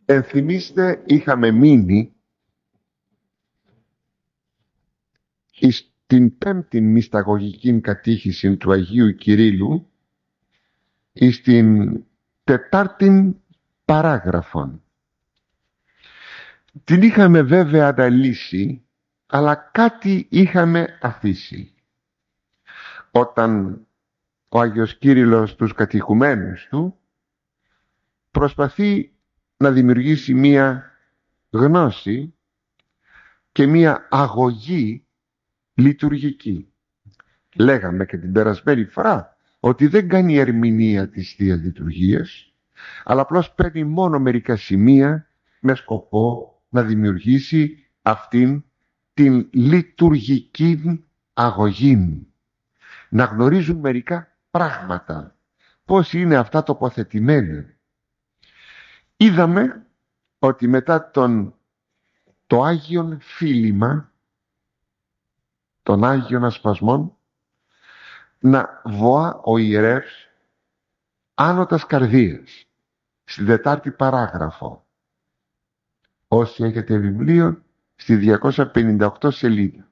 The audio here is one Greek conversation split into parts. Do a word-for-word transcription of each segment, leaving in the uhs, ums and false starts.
Ενθυμίστε, είχαμε μείνει στην πέμπτη μυσταγωγική κατήχηση του Αγίου Κυρίλλου, στην τετάρτη παράγραφον. Την είχαμε βέβαια αναλύσει, αλλά κάτι είχαμε αφήσει. Όταν ο Άγιος Κύριλλος τους κατηχουμένους του προσπαθεί να δημιουργήσει μία γνώση και μία αγωγή λειτουργική. Λέγαμε και την περασμένη φορά ότι δεν κάνει ερμηνεία της Θείας Λειτουργίας, αλλά απλώς παίρνει μόνο μερικά σημεία με σκοπό να δημιουργήσει αυτήν την λειτουργική αγωγή. Να γνωρίζουν μερικά πράγματα, πώς είναι αυτά τοποθετημένα. Είδαμε ότι μετά τον, το Άγιον Φίλημα, των Άγιων Ασπασμών, να βοά ο ιερεύς άνω τας καρδίας, στην τετάρτη παράγραφο. Όσοι έχετε βιβλίο, στη διακόσια πενήντα οκτώ σελίδα.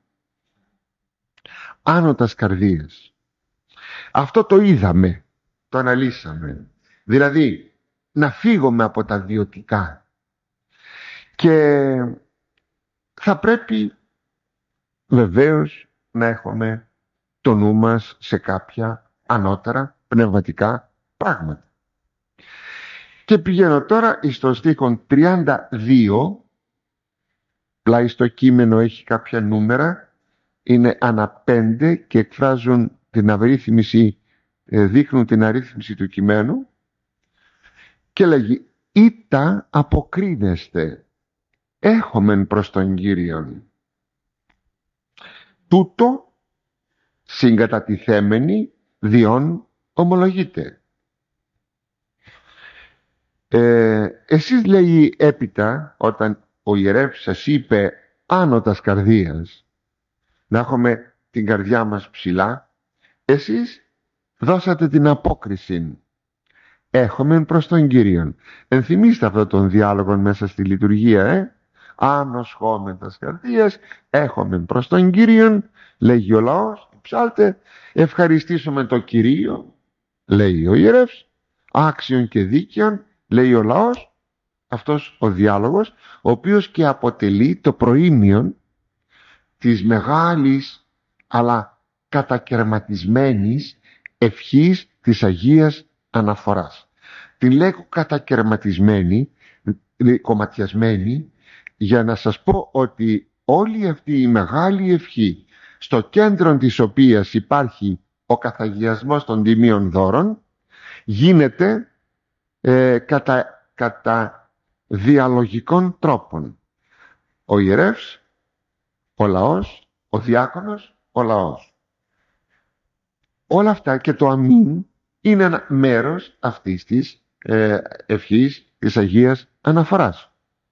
Άνω τας καρδίας. Αυτό το είδαμε, το αναλύσαμε. Δηλαδή, να φύγουμε από τα βιωτικά. Και θα πρέπει βεβαίως να έχουμε το νου μας σε κάποια ανώτερα πνευματικά πράγματα. Και πηγαίνω τώρα στο στίχο τριάντα δύο, πλάι στο κείμενο έχει κάποια νούμερα, είναι ανά πέντε και εκφράζουν την αρρύθμιση, δείχνουν την αρρύθμιση του κειμένου, και λέγει: «Ήτα αποκρίνεστε, έχομεν προς τον Κύριον. Τούτο συγκατατιθέμενοι διόν ομολογείτε». Ε, εσείς, λέει, έπειτα, όταν ο ιερεύς σας είπε άνω τας καρδίας, να έχουμε την καρδιά μας ψηλά, εσείς δώσατε την απόκριση. Έχομεν προς τον Κύριον. Ενθυμίστε αυτόν τον διάλογο μέσα στη λειτουργία, ε? Άνω σχόμεν τας καρδίας, έχομεν προς τον Κύριον, λέγει ο λαός, ψάλτε, ευχαριστήσουμε τον Κυρίο, λέει ο ιερεύς, άξιον και δίκαιον, λέει ο λαός. Αυτός ο διάλογος, ο οποίος και αποτελεί το προήμιον της μεγάλης αλλά κατακερματισμένης ευχής της Αγίας Αναφοράς. Την λέγω κατακερματισμένη, κομματιασμένη, για να σας πω ότι όλη αυτή η μεγάλη ευχή, στο κέντρο της οποίας υπάρχει ο καθαγιασμός των τιμίων δώρων, γίνεται ε, κατά, κατά διαλογικών τρόπων. Ο ιερεύς, ο λαός, ο διάκονος, ο λαός. Όλα αυτά και το αμήν είναι ένα μέρος αυτής της ε, ευχής της Αγίας Αναφοράς.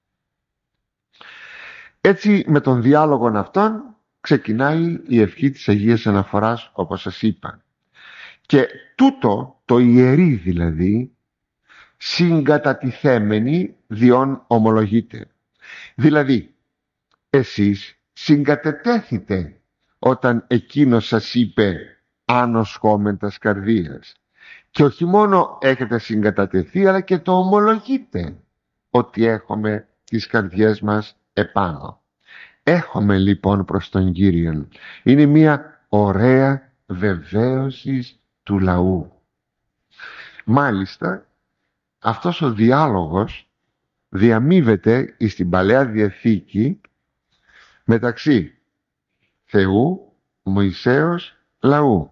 Έτσι, με τον διάλογο αυτόν ξεκινάει η ευχή της Αγίας Αναφοράς, όπως σας είπα. Και τούτο το ιερεί δηλαδή, συγκατατιθέμενοι διόν ομολογείτε. Δηλαδή, εσείς συγκατετέθητε όταν εκείνος σας είπε άνω σχόμεν τας καρδίας. Και όχι μόνο έχετε συγκατατεθεί, αλλά και το ομολογείτε ότι έχουμε τις καρδιές μας επάνω. Έχουμε λοιπόν προς τον Κύριον. Είναι μια ωραία βεβαίωση του λαού. Μάλιστα, αυτός ο διάλογος διαμείβεται στην Παλαιά Διαθήκη μεταξύ Θεού, Μωυσέως, λαού.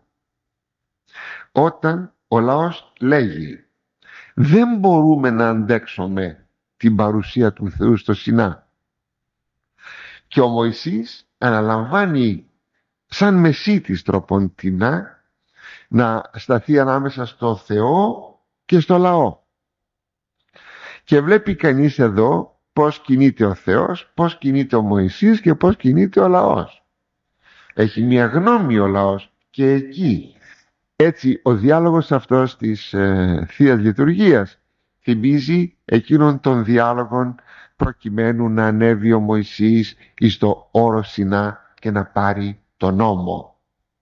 Όταν ο λαός λέγει: δεν μπορούμε να αντέξουμε την παρουσία του Θεού στο Σινά. Και ο Μωυσής αναλαμβάνει σαν μεσίτης τροποντινά να σταθεί ανάμεσα στο Θεό και στο λαό. Και βλέπει κανείς εδώ πώς κινείται ο Θεός, πώς κινείται ο Μωυσής και πώς κινείται ο λαός. Έχει μια γνώμη ο λαός και εκεί. Έτσι ο διάλογος αυτός της ε, Θείας Λειτουργίας θυμίζει εκείνον των διάλογων προκειμένου να ανέβει ο Μωυσής εις το όρο Σινά και να πάρει τον νόμο.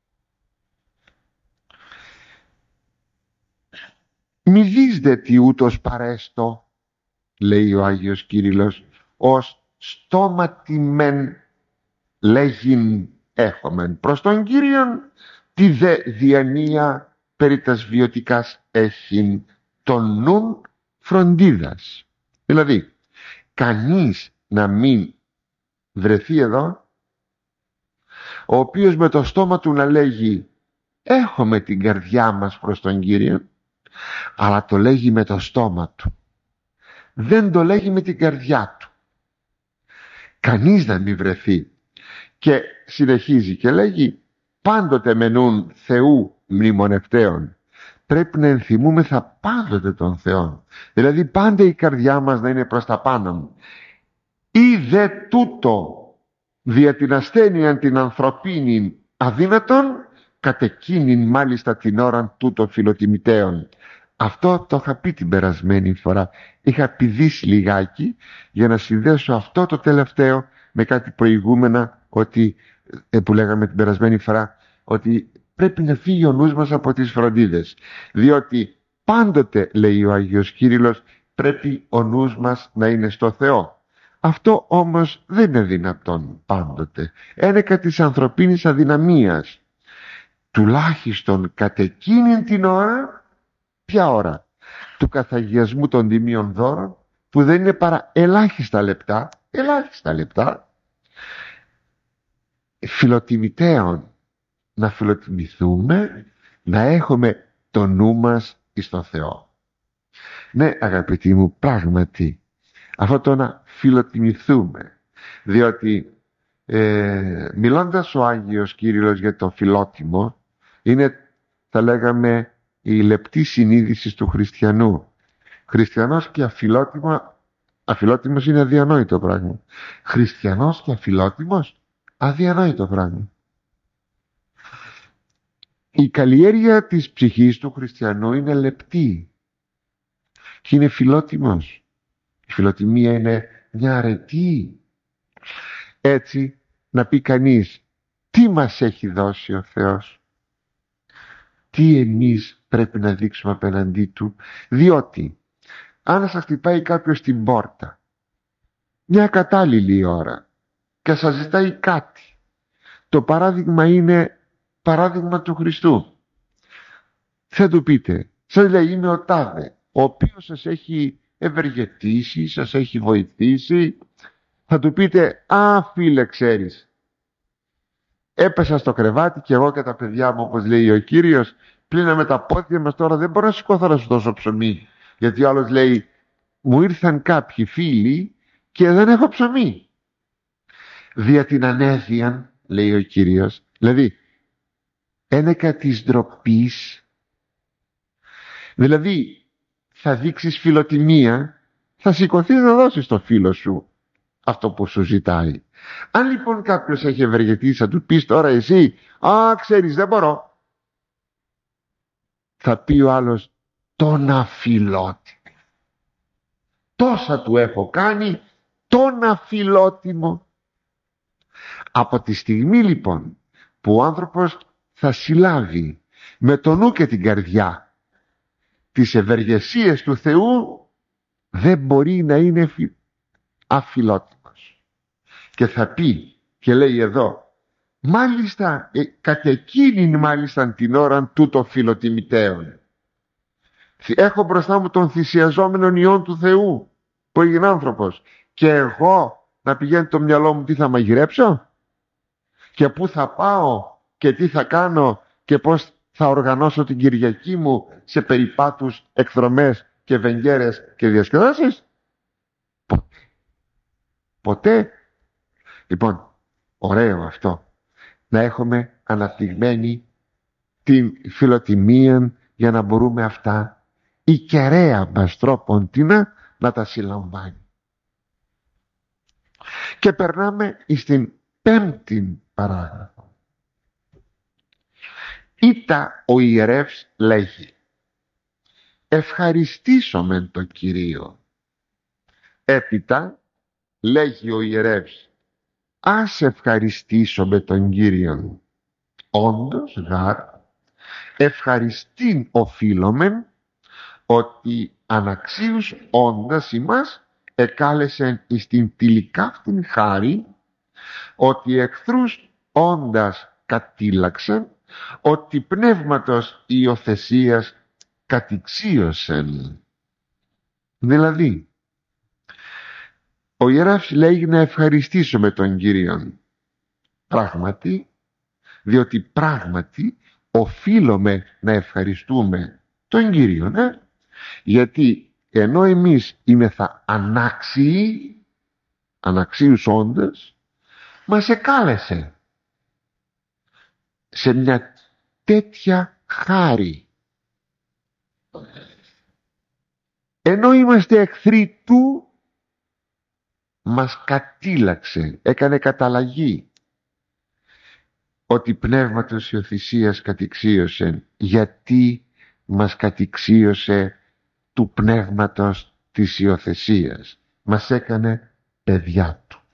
«Μη δεις δε τι ούτως παρέστω», λέει ο Άγιος Κύριλλος, «ως στόματι μεν λέγειν έχομεν προς τον Κύριον, τη δε διανία περί τας βιωτικάς έχειν τον νουν φροντίδας». Δηλαδή, κανείς να μην βρεθεί εδώ ο οποίος με το στόμα του να λέγει «έχουμε την καρδιά μας προς τον Κύριο», αλλά το λέγει με το στόμα του, δεν το λέγει με την καρδιά του. Κανείς να μην βρεθεί. Και συνεχίζει και λέγει «πάντοτε μενούν Θεού μνημονευτέων». Πρέπει να ενθυμούμεθα πάντοτε τον Θεό. Δηλαδή πάντα η καρδιά μας να είναι προς τα πάνω. «Ή δε τούτο δια την ασθένεια την ανθρωπίνη αδύνατον, κατ' εκείνην μάλιστα την ώραν τούτο φιλοτιμητέων». Αυτό το είχα πει την περασμένη φορά. Είχα πηδήσει λιγάκι για να συνδέσω αυτό το τελευταίο με κάτι προηγούμενα, ότι, που λέγαμε την περασμένη φορά, ότι πρέπει να φύγει ο νους μας από τις φροντίδες. Διότι πάντοτε, λέει ο Άγιος Κύριλλος, πρέπει ο νους μας να είναι στο Θεό. Αυτό όμως δεν είναι δυνατόν πάντοτε. Ένεκα της ανθρωπίνης αδυναμίας. Τουλάχιστον κατ' εκείνη την ώρα. Ποια ώρα? Του καθαγιασμού των τιμίων δώρων, που δεν είναι παρά ελάχιστα λεπτά, ελάχιστα λεπτά, φιλοτιμητέων, να φιλοτιμηθούμε, να έχουμε το νου μας εις τον Θεό. Ναι, αγαπητοί μου, πράγματι, αυτό το να φιλοτιμηθούμε, διότι ε, μιλώντας ο Άγιος Κύριλλος για το φιλότιμο, είναι, θα λέγαμε, η λεπτή συνείδηση του χριστιανού. Χριστιανός και αφιλότιμο, αφιλότιμος είναι αδιανόητο πράγμα. Χριστιανός και αφιλότιμος, αδιανόητο πράγμα. Η καλλιέργεια της ψυχής του χριστιανού είναι λεπτή και είναι φιλότιμος. Η φιλοτιμία είναι μια αρετή. Έτσι να πει κανείς τι μας έχει δώσει ο Θεός, τι εμείς πρέπει να δείξουμε απέναντί του, διότι αν σας χτυπάει κάποιος στην πόρτα μια κατάλληλη ώρα και σας ζητάει κάτι, το παράδειγμα είναι παράδειγμα του Χριστού, θα του πείτε, σας λέει είμαι ο τάδε, ο οποίος σας έχει ευεργετήσει, σας έχει βοηθήσει, θα του πείτε α φίλε ξέρεις, έπεσα στο κρεβάτι και εγώ και τα παιδιά μου, όπως λέει ο Κύριος, πλύναμε τα πόδια μας, τώρα δεν μπορώ να σηκώθω να σου δώσω ψωμί. Γιατί ο άλλος λέει, μου ήρθαν κάποιοι φίλοι και δεν έχω ψωμί. Δια την ανέδεια, λέει ο Κύριος, δηλαδή ένεκα της ντροπής, δηλαδή θα δείξεις φιλοτιμία, θα σηκωθείς να δώσεις στο φίλο σου αυτό που σου ζητάει. Αν λοιπόν κάποιος έχει ευεργετήσει, θα του πεις τώρα εσύ, α ξέρεις δεν μπορώ. Θα πει ο άλλος, τον αφιλότιμο. Τόσα του έχω κάνει, τον αφιλότιμο. Από τη στιγμή λοιπόν που ο άνθρωπος θα συλλάβει με το νου και την καρδιά τις ευεργεσίες του Θεού, δεν μπορεί να είναι αφιλότιμος. Και θα πει και λέει εδώ, μάλιστα ε, κατ' εκείνην μάλιστα την ώρα τούτο φιλοτιμητέων. Έχω μπροστά μου τον θυσιαζόμενον Υιόν του Θεού που έγινε άνθρωπος, και εγώ να πηγαίνει το μυαλό μου τι θα μαγειρέψω και πού θα πάω και τι θα κάνω και πώς θα οργανώσω την Κυριακή μου σε περιπάτους, εκδρομές και βενγέρες και διασκεδάσεις. Ποτέ. Ποτέ. Λοιπόν, ωραίο αυτό. Να έχουμε αναπτυγμένη την φιλοτιμία για να μπορούμε αυτά η κεραία μας τρόποντινα να τα συλλαμβάνει. Και περνάμε στην πέμπτη παράγραφο. Ήτα ο ιερεύς λέγει, ευχαριστήσομεν το Κυρίο. Έπειτα λέγει ο ιερεύς, ας ευχαριστήσουμε τον Κύριον. Όντως γάρ ευχαριστήν οφείλομεν, ότι αναξίους όντας ημάς εκάλεσεν εις την τυλικαύτην χάρη, ότι εχθρούς όντας κατήλαξεν, ότι πνεύματος υιοθεσίας κατηξίωσεν. Δηλαδή, ο ιερεύς λέει να ευχαριστήσουμε τον Κύριον. Πράγματι, διότι πράγματι οφείλουμε να ευχαριστούμε τον Κύριον, ε? γιατί ενώ εμείς είμεθα ανάξιοι, αναξίους όντας, μας εκάλεσε σε μια τέτοια χάρη. Ενώ είμαστε εχθροί του, μας κατήλαξε, έκανε καταλλαγή, ότι πνεύματος υιοθυσίας κατηξίωσε. Γιατί μας κατηξίωσε του πνεύματος της υιοθεσίας? Μας έκανε παιδιά του.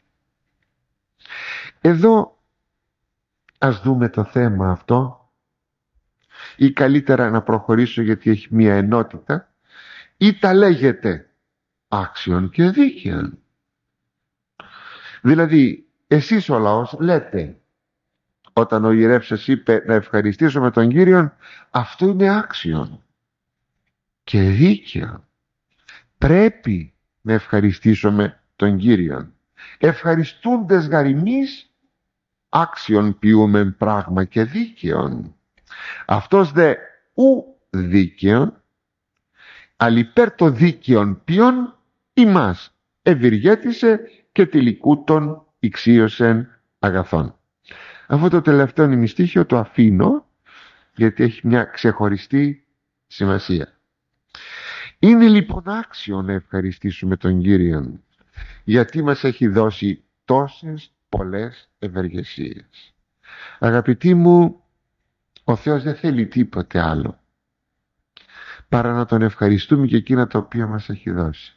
Εδώ ας δούμε το θέμα αυτό, ή καλύτερα να προχωρήσω γιατί έχει μία ενότητα, ή τα λέγεται άξιον και δίκαιον. Δηλαδή εσείς ο λαός λέτε, όταν ο ιερεύς σας είπε να ευχαριστήσουμε τον Κύριον, αυτό είναι άξιον και δίκαιο. Πρέπει να ευχαριστήσουμε τον Κύριον. Ευχαριστούντες γαριμείς, άξιον ποιούμεν πράγμα και δίκαιον. Αυτός δε ου δίκαιον, αλιπέρ το δίκαιον ποιον ημάς ευηργέτησε και τυλικούτων ηξίωσεν αγαθών. Αυτό το τελευταίο νημιστήχιο το αφήνω γιατί έχει μια ξεχωριστή σημασία. Είναι λοιπόν άξιο να ευχαριστήσουμε τον Κύριον, γιατί μας έχει δώσει τόσες πολλές ευεργεσίες. Αγαπητοί μου, ο Θεός δεν θέλει τίποτε άλλο παρά να τον ευχαριστούμε και εκείνα τα οποία μας έχει δώσει.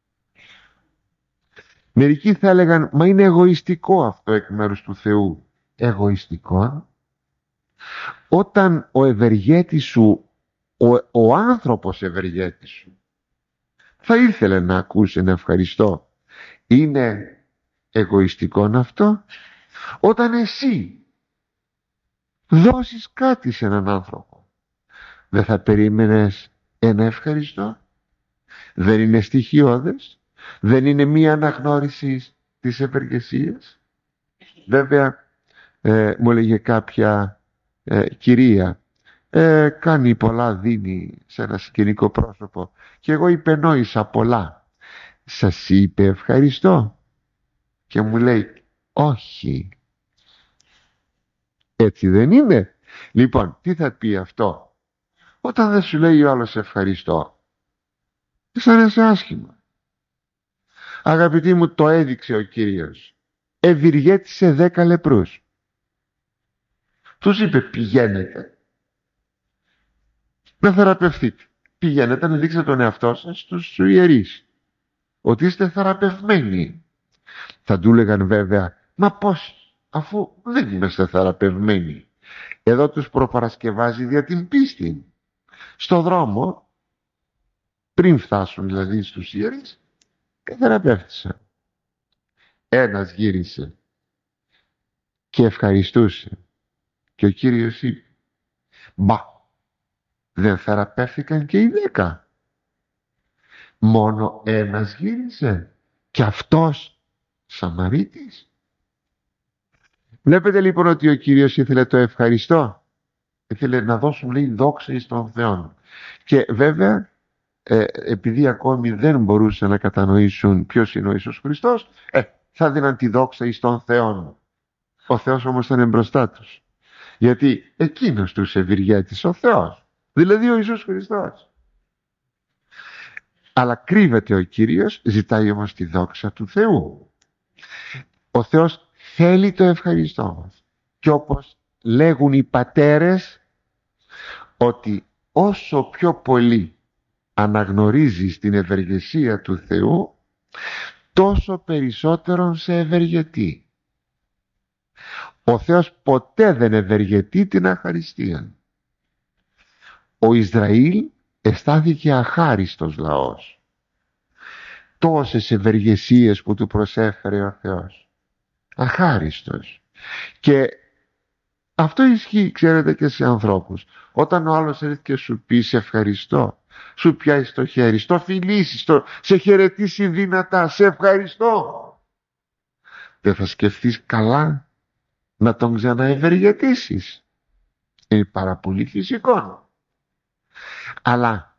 Μερικοί θα έλεγαν, μα είναι εγωιστικό αυτό εκ μέρους του Θεού. Εγωιστικό? Όταν ο ευεργέτης σου, ο, ο άνθρωπος ευεργέτης σου, θα ήθελε να ακούσει ένα ευχαριστώ, είναι εγωιστικό αυτό? Όταν εσύ δώσεις κάτι σε έναν άνθρωπο, δεν θα περίμενες ένα ευχαριστώ? Δεν είναι στοιχειώδες? Δεν είναι μία αναγνώριση της ευεργεσίας? Βέβαια, ε, μου έλεγε κάποια ε, κυρία, ε, κάνει πολλά, δίνει σε ένα σκηνικό πρόσωπο, και εγώ υπενόησα πολλά. Σας είπε ευχαριστώ? Και μου λέει, όχι. Έτσι δεν είναι? Λοιπόν, τι θα πει αυτό? Όταν δεν σου λέει ο άλλος ευχαριστώ, αισθάνεσαι άσχημα. Αγαπητοί μου, το έδειξε ο Κύριος. Ευηργέτησε δέκα λεπρούς. Τους είπε, πηγαίνετε να θεραπευτείτε. Πηγαίνετε να δείξετε τον εαυτό σας στους ιερείς, ότι είστε θεραπευμένοι. Θα του λέγαν βέβαια, μα πώς, αφού δεν είμαστε θεραπευμένοι? Εδώ τους προπαρασκευάζει δια την πίστη. Στο δρόμο, πριν φτάσουν δηλαδή στους ιερείς, και θεραπεύτησαν. Ένας γύρισε και ευχαριστούσε, και ο Κύριος είπε, μπα, δεν θεραπεύτηκαν και οι δέκα? Μόνο ένας γύρισε, και αυτός Σαμαρίτης? Βλέπετε λοιπόν ότι ο Κύριος ήθελε το ευχαριστώ. Ήθελε να δώσουν, λέει, δόξα εις τον Θεόν. Και βέβαια, ε, επειδή ακόμη δεν μπορούσαν να κατανοήσουν ποιος είναι ο Ιησούς Χριστός, ε, θα δίναν τη δόξα εις τον Θεόν. Ο Θεός όμως ήταν μπροστά τους. Γιατί εκείνος τους ευηργέτησε, ο Θεός. Δηλαδή ο Ιησούς Χριστός. Αλλά κρύβεται ο Κύριος, ζητάει όμως τη δόξα του Θεού. Ο Θεός θέλει το ευχαριστώ μας. Και όπως λέγουν οι πατέρες, ότι όσο πιο πολύ αναγνωρίζεις την ευεργεσία του Θεού, τόσο περισσότερον σε ευεργετεί. Ο Θεός ποτέ δεν ευεργετεί την αχαριστία. Ο Ισραήλ αισθάθηκε αχάριστος λαός. Τόσες ευεργεσίες που του προσέφερε ο Θεός. Αχάριστος. Και αυτό ισχύει, ξέρετε, και σε ανθρώπους. Όταν ο άλλος έρθει και σου πει σε ευχαριστώ, σου πιάσει το χέρι, στο φιλήσει, στο... σε χαιρετήσει δυνατά, σε ευχαριστώ, δεν θα σκεφτείς καλά να τον ξαναευεργετήσεις? Είναι πάρα πολύ φυσικό. Αλλά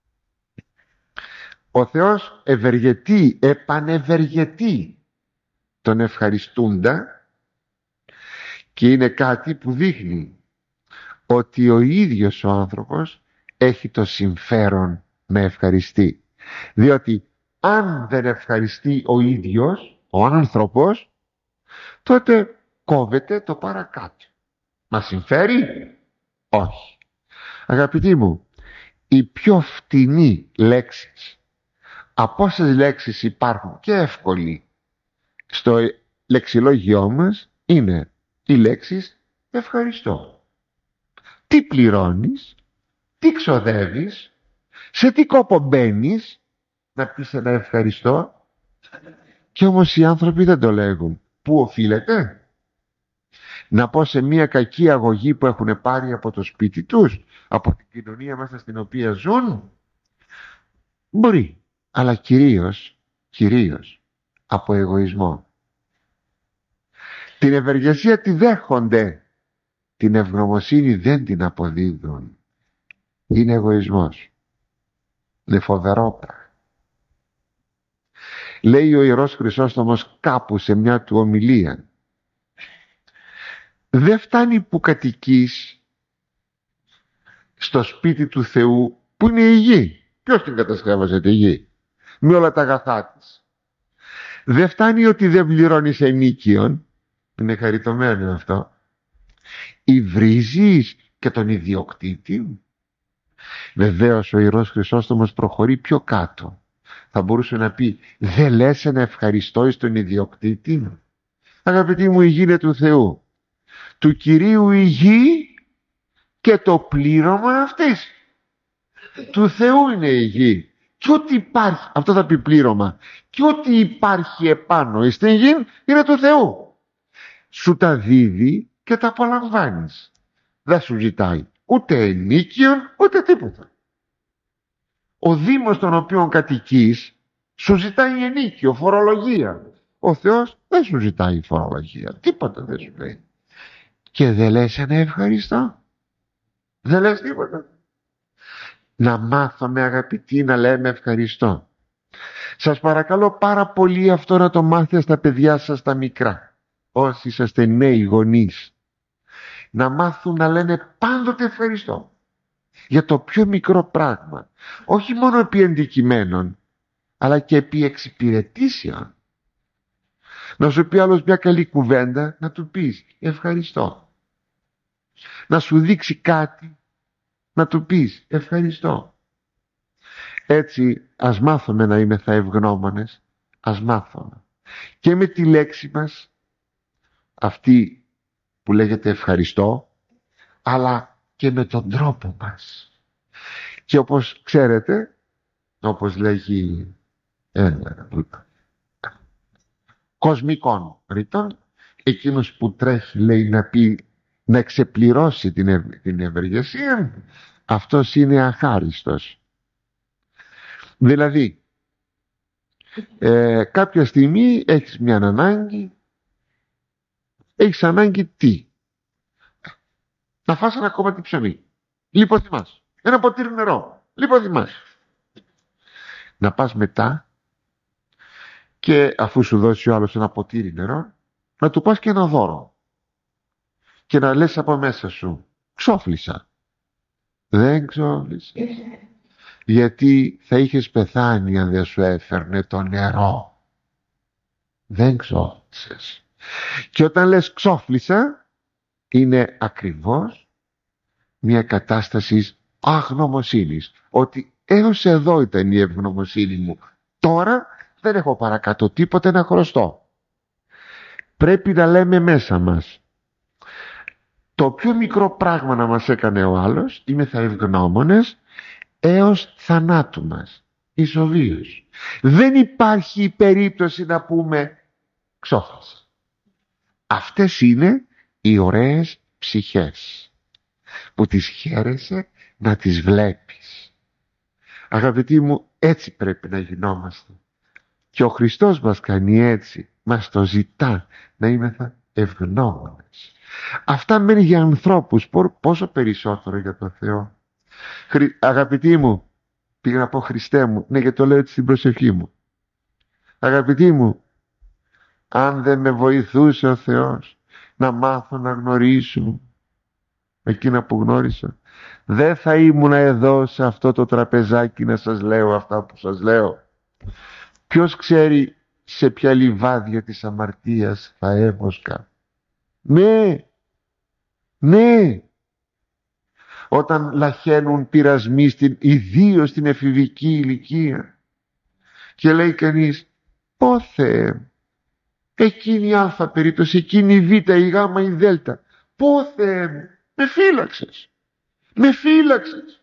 ο Θεός ευεργετεί, επανευεργετεί τον ευχαριστούντα, και είναι κάτι που δείχνει ότι ο ίδιος ο άνθρωπος έχει το συμφέρον να ευχαριστεί. Διότι αν δεν ευχαριστεί ο ίδιος, ο άνθρωπος, τότε κόβεται το παρακάτω. Μας συμφέρει? Όχι. Αγαπητοί μου, οι πιο φτηνοί λέξεις, από όσες λέξεις υπάρχουν και εύκολοι στο λεξιλόγιό μας, είναι οι λέξεις ευχαριστώ. Τι πληρώνεις, τι ξοδεύεις, σε τι κόπο μπαίνεις να πεις ένα ευχαριστώ? Και όμως οι άνθρωποι δεν το λέγουν. Πού οφείλεται? Να πω σε μια κακή αγωγή που έχουν πάρει από το σπίτι τους, από την κοινωνία μέσα στην οποία ζουν? Μπορεί, αλλά κυρίως, κυρίως από εγωισμό. Την ευεργεσία τη δέχονται, την ευγνωμοσύνη δεν την αποδίδουν. Είναι εγωισμός. Είναι φοβερό πράγμα. Λέει ο Ιερός Χρυσόστομος κάπου σε μια του ομιλία, δεν φτάνει που κατοικείς στο σπίτι του Θεού που είναι η γη. Ποιος την κατασκεύασε τη γη με όλα τα αγαθά της? Δεν φτάνει ότι δεν πληρώνεις ενίκιον. Είναι χαριτωμένο αυτό. Υβρίζεις και τον ιδιοκτήτη. Βεβαίως ο Ιερός Χρυσόστομος προχωρεί πιο κάτω. Θα μπορούσε να πει, δεν λες ένα ευχαριστώ εις τον ιδιοκτήτη? Αγαπητοί μου, η γη είναι του Θεού. Του Κυρίου η γη και το πλήρωμα αυτής. Του Θεού είναι η γη. Και ό,τι υπάρχει, αυτό θα πει πλήρωμα, και ό,τι υπάρχει επάνω στην γη είναι του Θεού. Σου τα δίδει και τα απολαμβάνεις. Δεν σου ζητάει ούτε ενίκιον ούτε τίποτα. Ο Δήμος στον οποίο κατοικείς σου ζητάει ενίκιο, φορολογία. Ο Θεός δεν σου ζητάει φορολογία, τίποτα δεν σου λέει. Και δεν λες ένα ευχαριστώ? Δεν λες τίποτα? Να μάθουμε, αγαπητοί, να λέμε ευχαριστώ. Σας παρακαλώ πάρα πολύ αυτό να το μάθετε στα παιδιά σας τα μικρά. Όσοι είσαστε νέοι γονείς, να μάθουν να λένε πάντοτε ευχαριστώ για το πιο μικρό πράγμα. Όχι μόνο επί ενδικημένων, αλλά και επί εξυπηρετήσεων. Να σου πει άλλος μια καλή κουβέντα, να του πεις ευχαριστώ. Να σου δείξει κάτι, να του πεις ευχαριστώ. Έτσι ας μάθουμε να είμαστε ευγνώμονες, ας μάθουμε. Και με τη λέξη μας, αυτή που λέγεται ευχαριστώ, αλλά και με τον τρόπο μας. Και όπως ξέρετε, όπως λέγει ε, κοσμικών ρητών, εκείνος που τρέχει, λέει, να πει, να ξεπληρώσει την, ευ, την ευεργεσία, αυτός είναι αχάριστος. Δηλαδή ε, κάποια στιγμή έχεις μια ανάγκη. Έχεις ανάγκη τι? Να φας ένα κομμάτι ψωμί. Λιποθυμάς. Ένα ποτήρι νερό. Λιποθυμάς. Να πας μετά και αφού σου δώσει ο άλλος ένα ποτήρι νερό, να του πας και ένα δώρο. Και να λες από μέσα σου, ξόφλησα. Δεν ξόφλησα. Γιατί θα είχες πεθάνει αν δεν σου έφερνε το νερό. Δεν ξόφλησες. Και όταν λες ξόφλησα, είναι ακριβώς μια κατάσταση αγνωμοσύνης. Ότι έως εδώ ήταν η ευγνωμοσύνη μου. Τώρα δεν έχω παρακάτω τίποτε να χρωστώ. Πρέπει να λέμε μέσα μας, το πιο μικρό πράγμα να μας έκανε ο άλλος, είμαι θα ευγνώμονες έως θανάτου μας, ισοβίως. Δεν υπάρχει περίπτωση να πούμε ξόφλασα. Αυτές είναι οι ωραίες ψυχές που τις χαίρεσαι να τις βλέπεις. Αγαπητοί μου, έτσι πρέπει να γινόμαστε. Και ο Χριστός μας κάνει έτσι, μας το ζητά, να είμεθα ευγνώμονες. Αυτά μένει για ανθρώπους, πόσο περισσότερο για τον Θεό. Χρη... Αγαπητοί μου, πήγα να πω Χριστέ μου, ναι, και το λέω έτσι στην προσευχή μου. Αγαπητοί μου, αν δεν με βοηθούσε ο Θεός να μάθω να γνωρίσω εκείνα που γνώρισα, δεν θα ήμουν εδώ σε αυτό το τραπεζάκι να σας λέω αυτά που σας λέω. Ποιος ξέρει σε ποια λιβάδια της αμαρτίας θα έβοσκα. Ναι, ναι. Όταν λαχαίνουν πειρασμοί, στην, ιδίως στην εφηβική ηλικία, και λέει κανείς, πόθε εκείνη η α περίπτωση, εκείνη η β, η γ, η δ, πόθε με φύλαξες, με φύλαξες.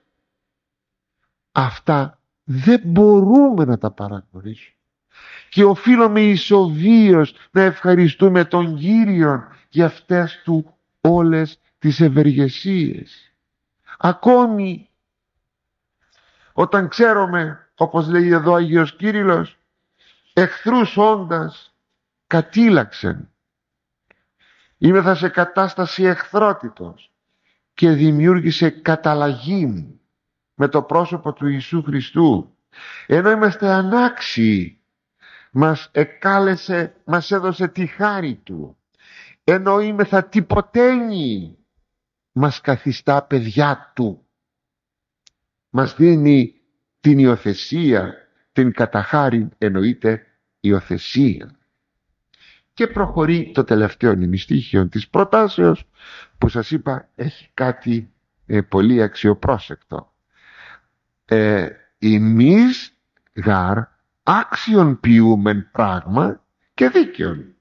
Αυτά δεν μπορούμε να τα παραγνωρίσουμε. Και οφείλουμε ισοβίως να ευχαριστούμε τον Κύριον για αυτές του όλες τις ευεργεσίες. Ακόμη όταν ξέρουμε, όπως λέει εδώ ο Άγιος Κύριλλος, εχθρούς όντας κατήλαξεν. Είμεθα σε κατάσταση εχθρότητος και δημιούργησε καταλλαγή με το πρόσωπο του Ιησού Χριστού. Ενώ είμαστε ανάξιοι, μας εκάλεσε, μας έδωσε τη χάρη Του. Ενώ είμεθα τυποτένιοι, μας καθιστά παιδιά Του. Μας δίνει την υιοθεσία, την καταχάρη εννοείται υιοθεσία. Και προχωρεί το τελευταίο νηστίχιο της προτάσεως, που σας είπα έχει κάτι ε, πολύ αξιοπρόσεκτο. Ε, εμείς γαρ άξιον ποιούμεν πράγμα και δίκαιον.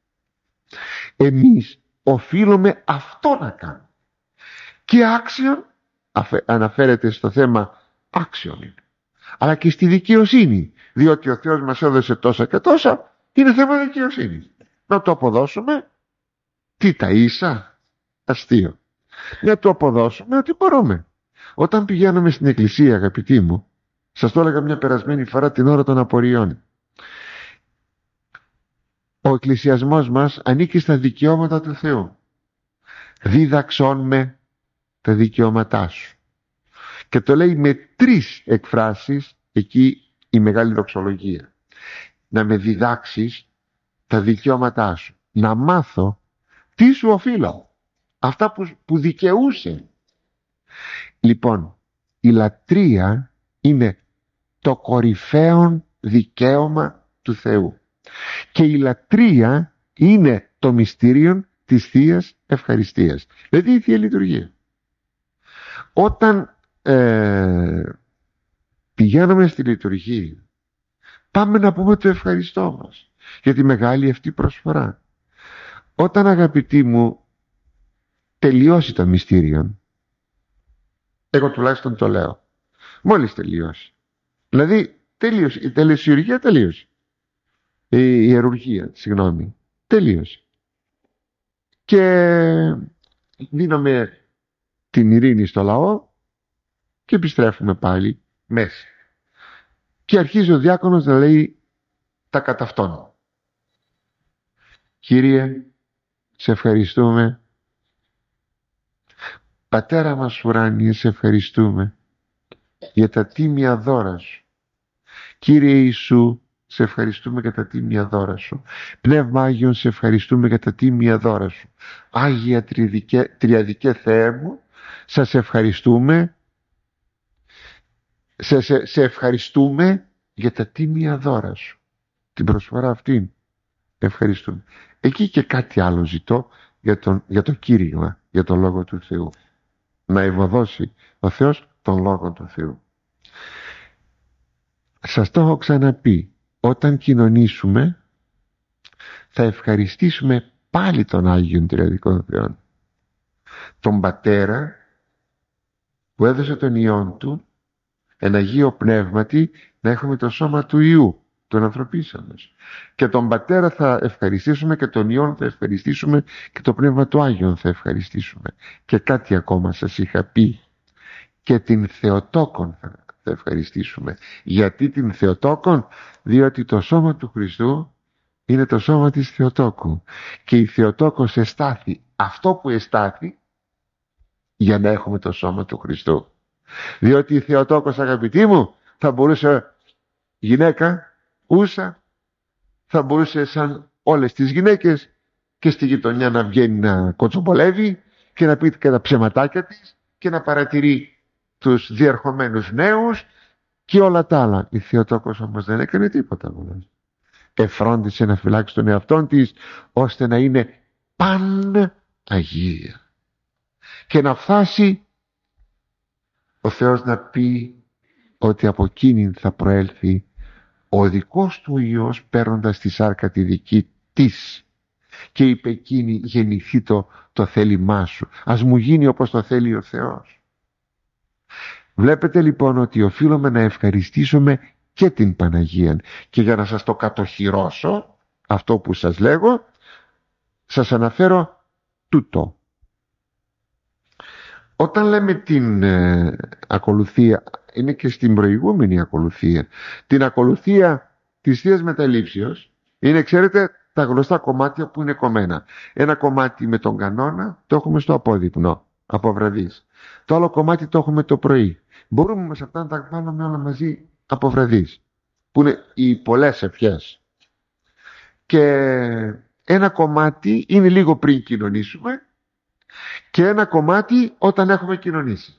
Εμείς οφείλουμε αυτό να κάνουμε. Και άξιον αναφέρεται στο θέμα άξιον, αλλά και στη δικαιοσύνη, διότι ο Θεός μας έδωσε τόσα και τόσα, είναι θέμα δικαιοσύνη. Να το αποδώσουμε, τι τα ίσα, αστείο. Να το αποδώσουμε ότι μπορούμε. Όταν πηγαίνουμε στην εκκλησία, αγαπητοί μου, σας το έλεγα μια περασμένη φορά την ώρα των απορριών, ο εκκλησιασμός μας ανήκει στα δικαιώματα του Θεού. Δίδαξόν με τα δικαιώματά σου. Και το λέει με τρεις εκφράσεις εκεί η μεγάλη δοξολογία. Να με διδάξεις τα δικαιώματά σου. Να μάθω τι σου οφείλω. Αυτά που, που δικαιούσε. Λοιπόν, η λατρεία είναι το κορυφαίο δικαίωμα του Θεού. Και η λατρεία είναι το μυστήριο της Θείας Ευχαριστίας. Δηλαδή η Θεία Λειτουργία. Όταν ε, πηγαίνουμε στη λειτουργία, πάμε να πούμε το ευχαριστώ μας για τη μεγάλη αυτή προσφορά. Όταν, αγαπητοί μου, τελειώσει το μυστήριο, εγώ τουλάχιστον το λέω, μόλις τελειώσει, δηλαδή τελείωσε, η τελεσιουργία τελείωσε, η ιερουργία, συγγνώμη, τελείωσε, και δίνουμε την ειρήνη στο λαό και επιστρέφουμε πάλι μέσα. Και αρχίζει ο διάκονος να λέει τα κατά αυτόν. Κύριε, σε ευχαριστούμε. Πατέρα μας ουράνιε, σε ευχαριστούμε για τα τίμια δώρα σου. Κύριε Ιησού, σε ευχαριστούμε για τα τίμια δώρα σου. Πνεύμα Άγιον, σε ευχαριστούμε για τα τίμια δώρα σου. Άγια Τριαδικέ, Τριαδικέ Θεέ μου, σας ευχαριστούμε. Σε, σε, σε ευχαριστούμε για τα τίμια δώρα σου. Την προσφορά αυτήν ευχαριστούμε. Εκεί και κάτι άλλο ζητώ για, τον, για το κήρυγμα, για τον Λόγο του Θεού. Να ευωδώσει ο Θεός τον Λόγο του Θεού. Σας το έχω ξαναπεί, όταν κοινωνήσουμε θα ευχαριστήσουμε πάλι τον Άγιον Τριαδικών Θεών, τον Πατέρα που έδωσε τον Υιόν Του, ένα Αγίο Πνεύματι, να έχουμε το σώμα του Υιού, τον ανθρωπίσανος. Και τον Πατέρα θα ευχαριστήσουμε και τον Υιόν θα ευχαριστήσουμε και το Πνεύμα του Άγιον θα ευχαριστήσουμε. Και κάτι ακόμα σας είχα πει, και την Θεοτόκον θα ευχαριστήσουμε. Γιατί την Θεοτόκον? Διότι το σώμα του Χριστού είναι το σώμα της Θεοτόκου. Και η Θεοτόκος εστάθη αυτό που εστάθη για να έχουμε το σώμα του Χριστού. Διότι η Θεοτόκος, αγαπητοί μου, θα μπορούσε γυναίκα, ούσα, θα μπορούσε σαν όλες τις γυναίκες και στη γειτονιά να βγαίνει να κοτσομπολεύει και να πει και τα ψεματάκια της και να παρατηρεί τους διερχομένους νέους και όλα τα άλλα. Η Θεοτόκος όμως δεν έκανε τίποτα. Εφρόντισε να φυλάξει τον εαυτόν της ώστε να είναι παν Αγία και να φτάσει ο Θεός να πει ότι από εκείνη θα προέλθει ο δικός του Υιός παίρνοντας τη σάρκα τη δική της, και είπε εκείνη, γεννηθεί το, το θέλημά σου, ας μου γίνει όπως το θέλει ο Θεός. Βλέπετε λοιπόν ότι οφείλουμε να ευχαριστήσουμε και την Παναγία. Και για να σας το κατοχυρώσω αυτό που σας λέγω, σας αναφέρω τούτο. Όταν λέμε την ε, ακολουθία, είναι και στην προηγούμενη ακολουθία, την ακολουθία της Θείας Μεταλήψεως, είναι, ξέρετε, τα γνωστά κομμάτια που είναι κομμένα. Ένα κομμάτι με τον κανόνα το έχουμε στο απόδειπνο, από βραδείς. Το άλλο κομμάτι το έχουμε το πρωί. Μπορούμε όμως αυτά να τα βάλουμε όλα μαζί από βραδείς, που είναι οι πολλές ευχές. Και ένα κομμάτι είναι λίγο πριν κοινωνήσουμε και ένα κομμάτι όταν έχουμε κοινωνήσει.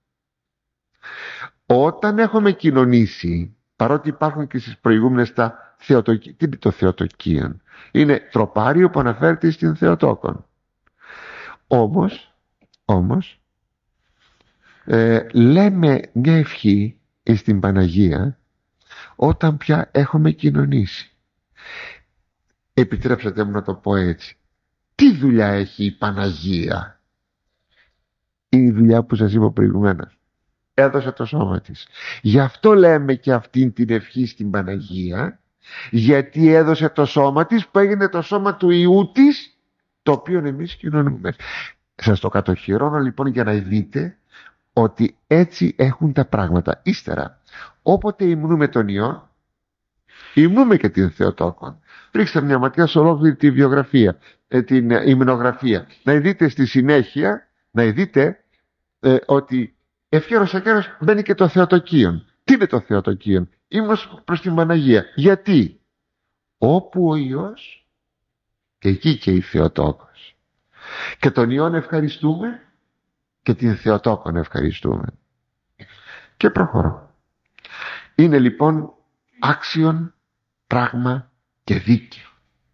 Όταν έχουμε κοινωνήσει, παρότι υπάρχουν και στις προηγούμενες τα θεοτοκία, τι είναι το Θεοτοκίον? Είναι τροπάριο που αναφέρεται στην Θεοτόκον. Όμως, όμως ε, λέμε μια ευχή στην Παναγία όταν πια έχουμε κοινωνήσει. Επιτρέψατε μου να το πω έτσι. Τι δουλειά έχει η Παναγία? Είναι η δουλειά που σας είπα προηγουμένως. Έδωσε το σώμα της. Γι' αυτό λέμε και αυτήν την ευχή στην Παναγία, γιατί έδωσε το σώμα της που έγινε το σώμα του Υιού της, το οποίο εμείς κοινωνούμε. Σας το κατοχυρώνω λοιπόν για να δείτε ότι έτσι έχουν τα πράγματα. Ύστερα, όποτε υμνούμε τον Υιό, υμνούμε και την Θεοτόκον. Ρίξτε μια ματιά σε ολόκληρη τη βιογραφία, ε, την υμνογραφία. Να δείτε στη συνέχεια, να δείτε ε, ότι ευχέρος ακέρος μπαίνει και το Θεοτοκίον. Τι είναι το Θεοτοκίον? Ύμνος προς την Παναγία. Γιατί? Όπου ο Υιός, εκεί και η Θεοτόκος. Και τον Υιόν ευχαριστούμε και την Θεοτόκον ευχαριστούμε. Και προχωρώ. Είναι λοιπόν άξιον πράγμα και δίκαιο.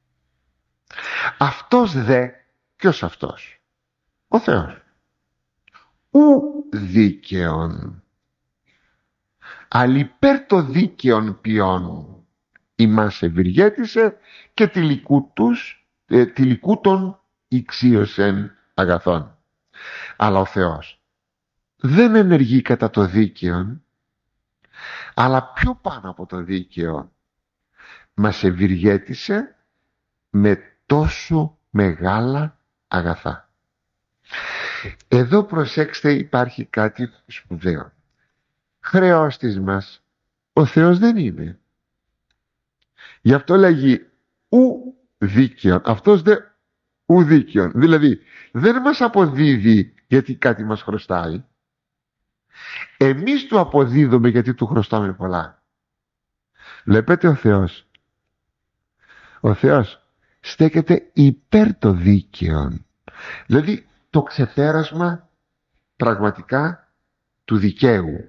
Αυτός δε, ποιος αυτός? Ο Θεός. Ου δίκαιον, αλλά υπέρ το δίκαιον ποιόν ημάς ευηργέτησε και τυλικούτους, ε, τυλικούτων ηξίωσεν αγαθών. Αλλά ο Θεός δεν ενεργεί κατά το δίκαιον, αλλά πιο πάνω από το δίκαιο μας ευηργέτησε με τόσο μεγάλα αγαθά. Εδώ προσέξτε, υπάρχει κάτι σπουδαίο. Χρεώστης μας ο Θεός δεν είναι. Γι' αυτό λέγει ου δίκαιον. Αυτός δε ου δίκαιον. Δηλαδή δεν μας αποδίδει γιατί κάτι μας χρωστάει. Εμείς του αποδίδουμε γιατί του χρωστάμε πολλά. Βλέπετε, ο Θεός ο Θεός στέκεται υπέρ το δίκαιον. Δηλαδή το ξεπέρασμα πραγματικά του δικαίου.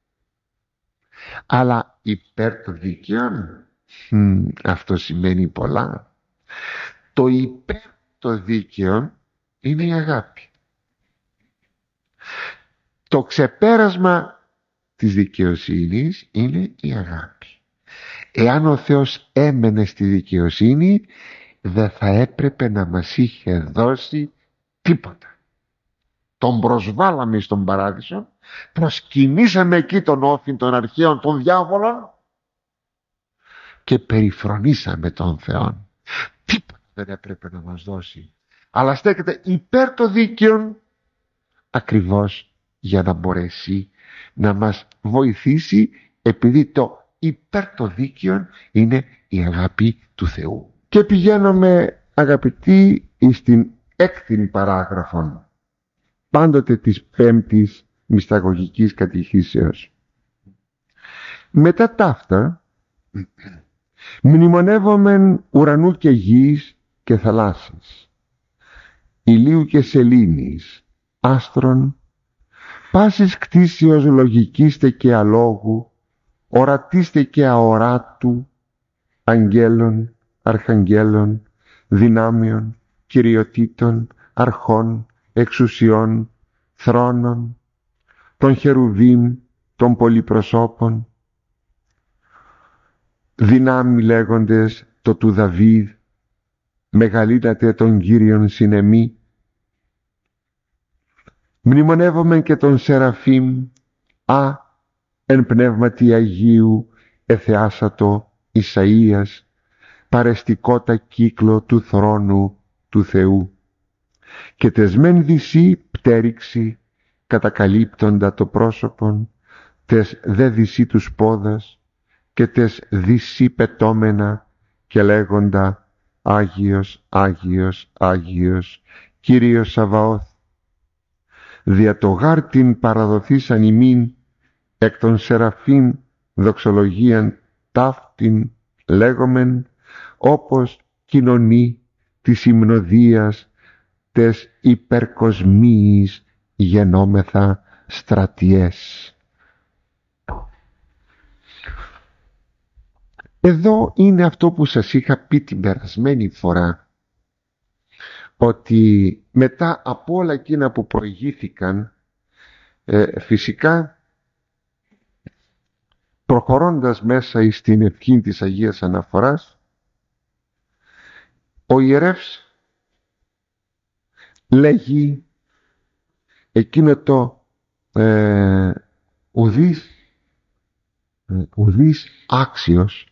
Αλλά υπέρ το δίκαιον, μ, αυτό σημαίνει πολλά. Το υπέρ το δίκαιον είναι η αγάπη. Το ξεπέρασμα της δικαιοσύνης είναι η αγάπη. Εάν ο Θεός έμενε στη δικαιοσύνη, δεν θα έπρεπε να μας είχε δώσει τίποτα. Τον προσβάλαμε στον παράδεισο, προσκυνήσαμε εκεί τον όφιν των αρχαίων των διάβολων και περιφρονήσαμε τον Θεό. Τίποτα δεν έπρεπε να μας δώσει, αλλά στέκεται υπέρ το δίκαιον, ακριβώς για να μπορέσει να μας βοηθήσει, επειδή το υπέρ το δίκαιον είναι η αγάπη του Θεού. Και πηγαίνουμε, αγαπητοί, στην έκτη παράγραφον, πάντοτε της πέμπτης μυσταγωγικής κατηχήσεως. Μετά ταύτα μνημονεύομεν ουρανού και γης και θαλάσσης, ηλίου και σελήνης, άστρων, πάσης κτήσεως λογικήστε και αλόγου, ορατήστε και αοράτου, αγγέλων, αρχαγγέλων, δυνάμεων, κυριοτήτων, αρχών, εξουσιών, θρόνων, των χερουβίμ, των πολυπροσώπων, δυνάμει λέγοντες το του Δαβίδ, μεγαλύνατε τον Κύριον συνεμή. Μνημονεύομαι και τον Σεραφείμ, α, εν πνεύματι Αγίου, εθεάσατο Ισαΐας, παρεστικότα κύκλο του θρόνου του Θεού. Και τες μεν δυσί πτέριξη, κατακαλύπτοντα το πρόσωπον, τες δε δυσί τους πόδας, και τες δυσί πετώμενα, και λέγοντα Άγιος, Άγιος, Άγιος, Κύριος Σαβαώθ. Δια το γάρ την παραδοθήσαν ημίν, εκ των Σεραφείμ δοξολογίαν ταύτην λέγομεν, όπως κοινωνεί της υμνοδίας τες υπερκοσμίης γενόμεθα στρατιές. Εδώ είναι αυτό που σας είχα πει την περασμένη φορά, ότι μετά από όλα εκείνα που προηγήθηκαν, ε, φυσικά προχωρώντας μέσα στην ευχή της Αγίας Αναφοράς, ο ιερεύς λέγει εκείνο το ε, ουδής, ε, ουδής άξιος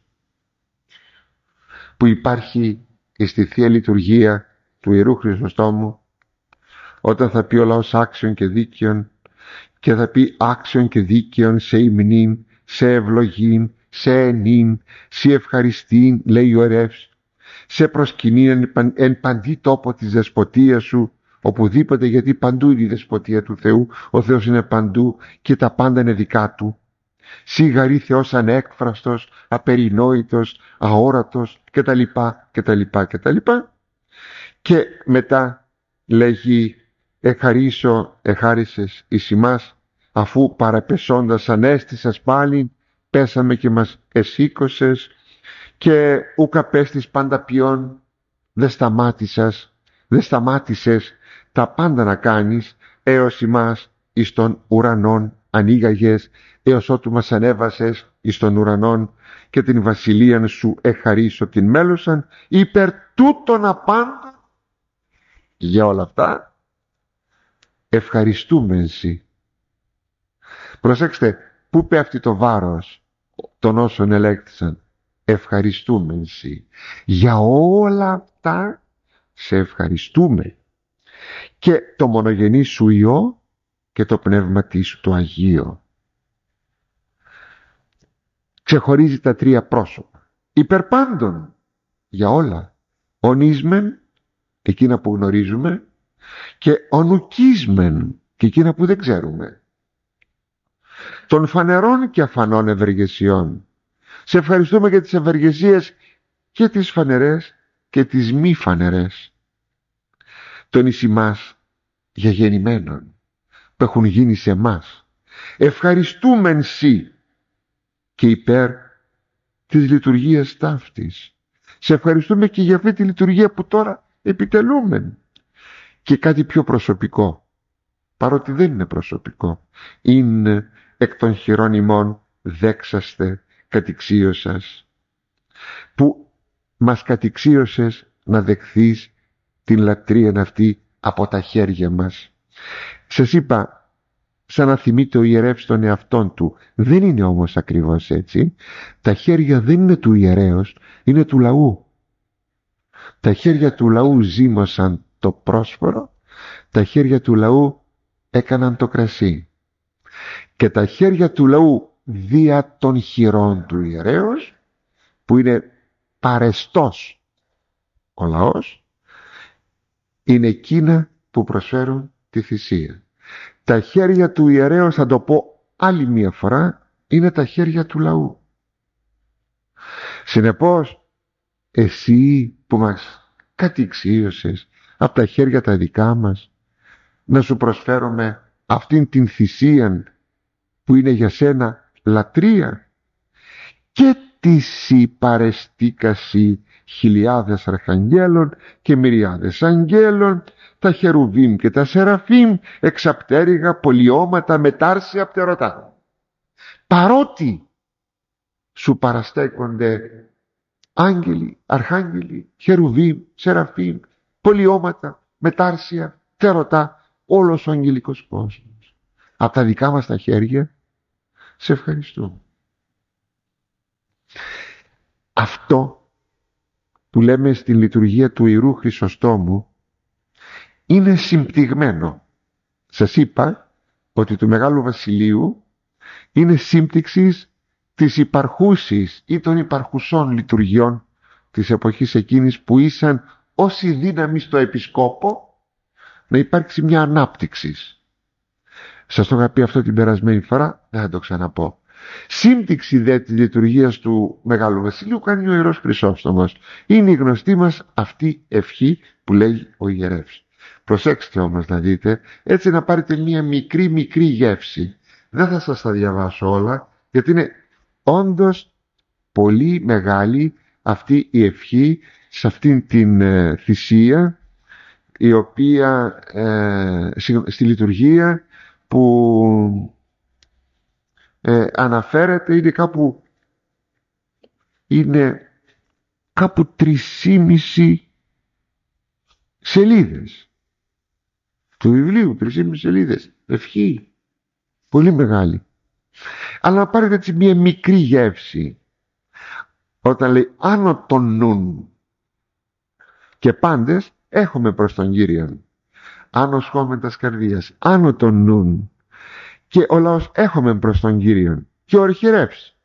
που υπάρχει στη Θεία Λειτουργία του Ιερού Χρυσοστόμου, όταν θα πει ο λαός άξιον και δίκαιον, και θα πει άξιον και δίκαιον σε υμνήν, σε ευλογήν, σε ενήν, σε ευχαριστήν, λέει ο ιερεύς, σε προσκυνήν εν παντή τόπο της δεσποτείας σου, οπουδήποτε, γιατί παντού είναι η δεσποτεία του Θεού, ο Θεός είναι παντού και τα πάντα είναι δικά του. Σιγαρή Θεός ανέκφραστος, απερινόητος, αόρατος κτλ. κτλ, κτλ. Και μετά λέγει εχαρίσω, εχάρισες εις ημάς, αφού παραπεσώντας ανέστησας πάλιν, πέσαμε και μας εσήκωσες, και ούκα πέστης πάντα ποιόν, δεν σταμάτησας, δεν σταμάτησες τα πάντα να κάνεις, έως ημάς εις των ουρανών ανοίγαγες, έως ότου μας ανέβασες εις των ουρανών, και την βασιλείαν σου εχαρίσω την μέλωσαν, υπερ τούτων απάντων. Για όλα αυτά ευχαριστούμε εσύ. Προσέξτε, πού πέφτει το βάρος των όσων ελέγχθησαν. Ευχαριστούμε εσύ. Για όλα αυτά σε ευχαριστούμε. Και το μονογενή σου Υιό και το πνεύμα σου το Αγίο. Ξεχωρίζει τα τρία πρόσωπα. Υπερπάντων, για όλα. Ονίσμεν, εκείνα που γνωρίζουμε, και ονουκίσμεν, και εκείνα που δεν ξέρουμε. Των φανερών και αφανών ευεργεσιών. Σε ευχαριστούμε για τις ευεργεσίες και τις φανερές και τις μη φανερές. Τον εις ημάς για γεννημένων που έχουν γίνει σε εμάς. Ευχαριστούμεν σοι και υπέρ της λειτουργίας ταύτης. Σε ευχαριστούμε και για αυτή τη λειτουργία που τώρα επιτελούμε. Και κάτι πιο προσωπικό, παρότι δεν είναι προσωπικό, είναι εκ των χειρών ημών δέξαστε κατηξίωσας, που μας κατηξίωσες να δεχθείς την λατρεία αυτή από τα χέρια μας. Σας είπα, σαν να θυμείται ο ιερεύς τον εαυτόν του. Δεν είναι όμως ακριβώς έτσι. Τα χέρια δεν είναι του ιερέως, είναι του λαού. Τα χέρια του λαού ζύμωσαν το πρόσφορο, τα χέρια του λαού έκαναν το κρασί. Και τα χέρια του λαού δια των χειρών του ιερέως, που είναι παρεστός ο λαός, είναι εκείνα που προσφέρουν τη θυσία. Τα χέρια του ιερέως, θα το πω άλλη μία φορά, είναι τα χέρια του λαού. Συνεπώς, εσύ που μας κατηξίωσες από τα χέρια τα δικά μας, να σου προσφέρουμε αυτήν την θυσία που είναι για σένα λατρεία, και τη παρεστήκαση χιλιάδες αρχαγγέλων και μυριάδες αγγέλων, τα χερουβίμ και τα σεραφίμ, εξαπτέρυγα, πολιώματα, μετάρσια, πτερωτά. Παρότι σου παραστέκονται άγγελοι, αρχάγγελοι, χερουβίμ, σεραφίμ, πολιώματα, μετάρσια, πτερωτά, όλος ο αγγελικός κόσμος, από τα δικά μας τα χέρια, σε ευχαριστούμε. Αυτό που λέμε στην λειτουργία του Ιερού Χρυσοστόμου είναι συμπτυγμένο. Σας είπα ότι του Μεγάλου Βασιλείου είναι σύμπτυξης της υπαρχούσης ή των υπαρχουσών λειτουργιών της εποχής εκείνης, που ήσαν όση δύναμη στο επισκόπο να υπάρξει μια ανάπτυξη. Σας το είχα πει αυτό την περασμένη φορά, δεν θα το ξαναπώ. Σύμπτυξη δε της λειτουργίας του Μεγάλου Βασιλείου κάνει ο Ιερός Χρυσόστομος. Είναι η γνωστή μας αυτή ευχή που λέει ο ιερεύς. Προσέξτε όμως να δείτε, έτσι να πάρετε μια μικρή μικρή γεύση. Δεν θα σας τα διαβάσω όλα, γιατί είναι όντως πολύ μεγάλη αυτή η ευχή σε αυτήν την ε, θυσία, η οποία ε, στη λειτουργία που ε, αναφέρεται, είναι κάπου είναι κάπου τρισήμιση σελίδες του βιβλίου, τρισήμιση σελίδες, ευχή πολύ μεγάλη. Αλλά να πάρετε έτσι μια μικρή γεύση όταν λέει άνω των νουν και πάντες έχουμε προς τον Κύριον, άνω σχόμεν τας καρδίας, άνω των νουν, και ο λαός έχουμε προς τον Κύριον, και ο αρχιερεύς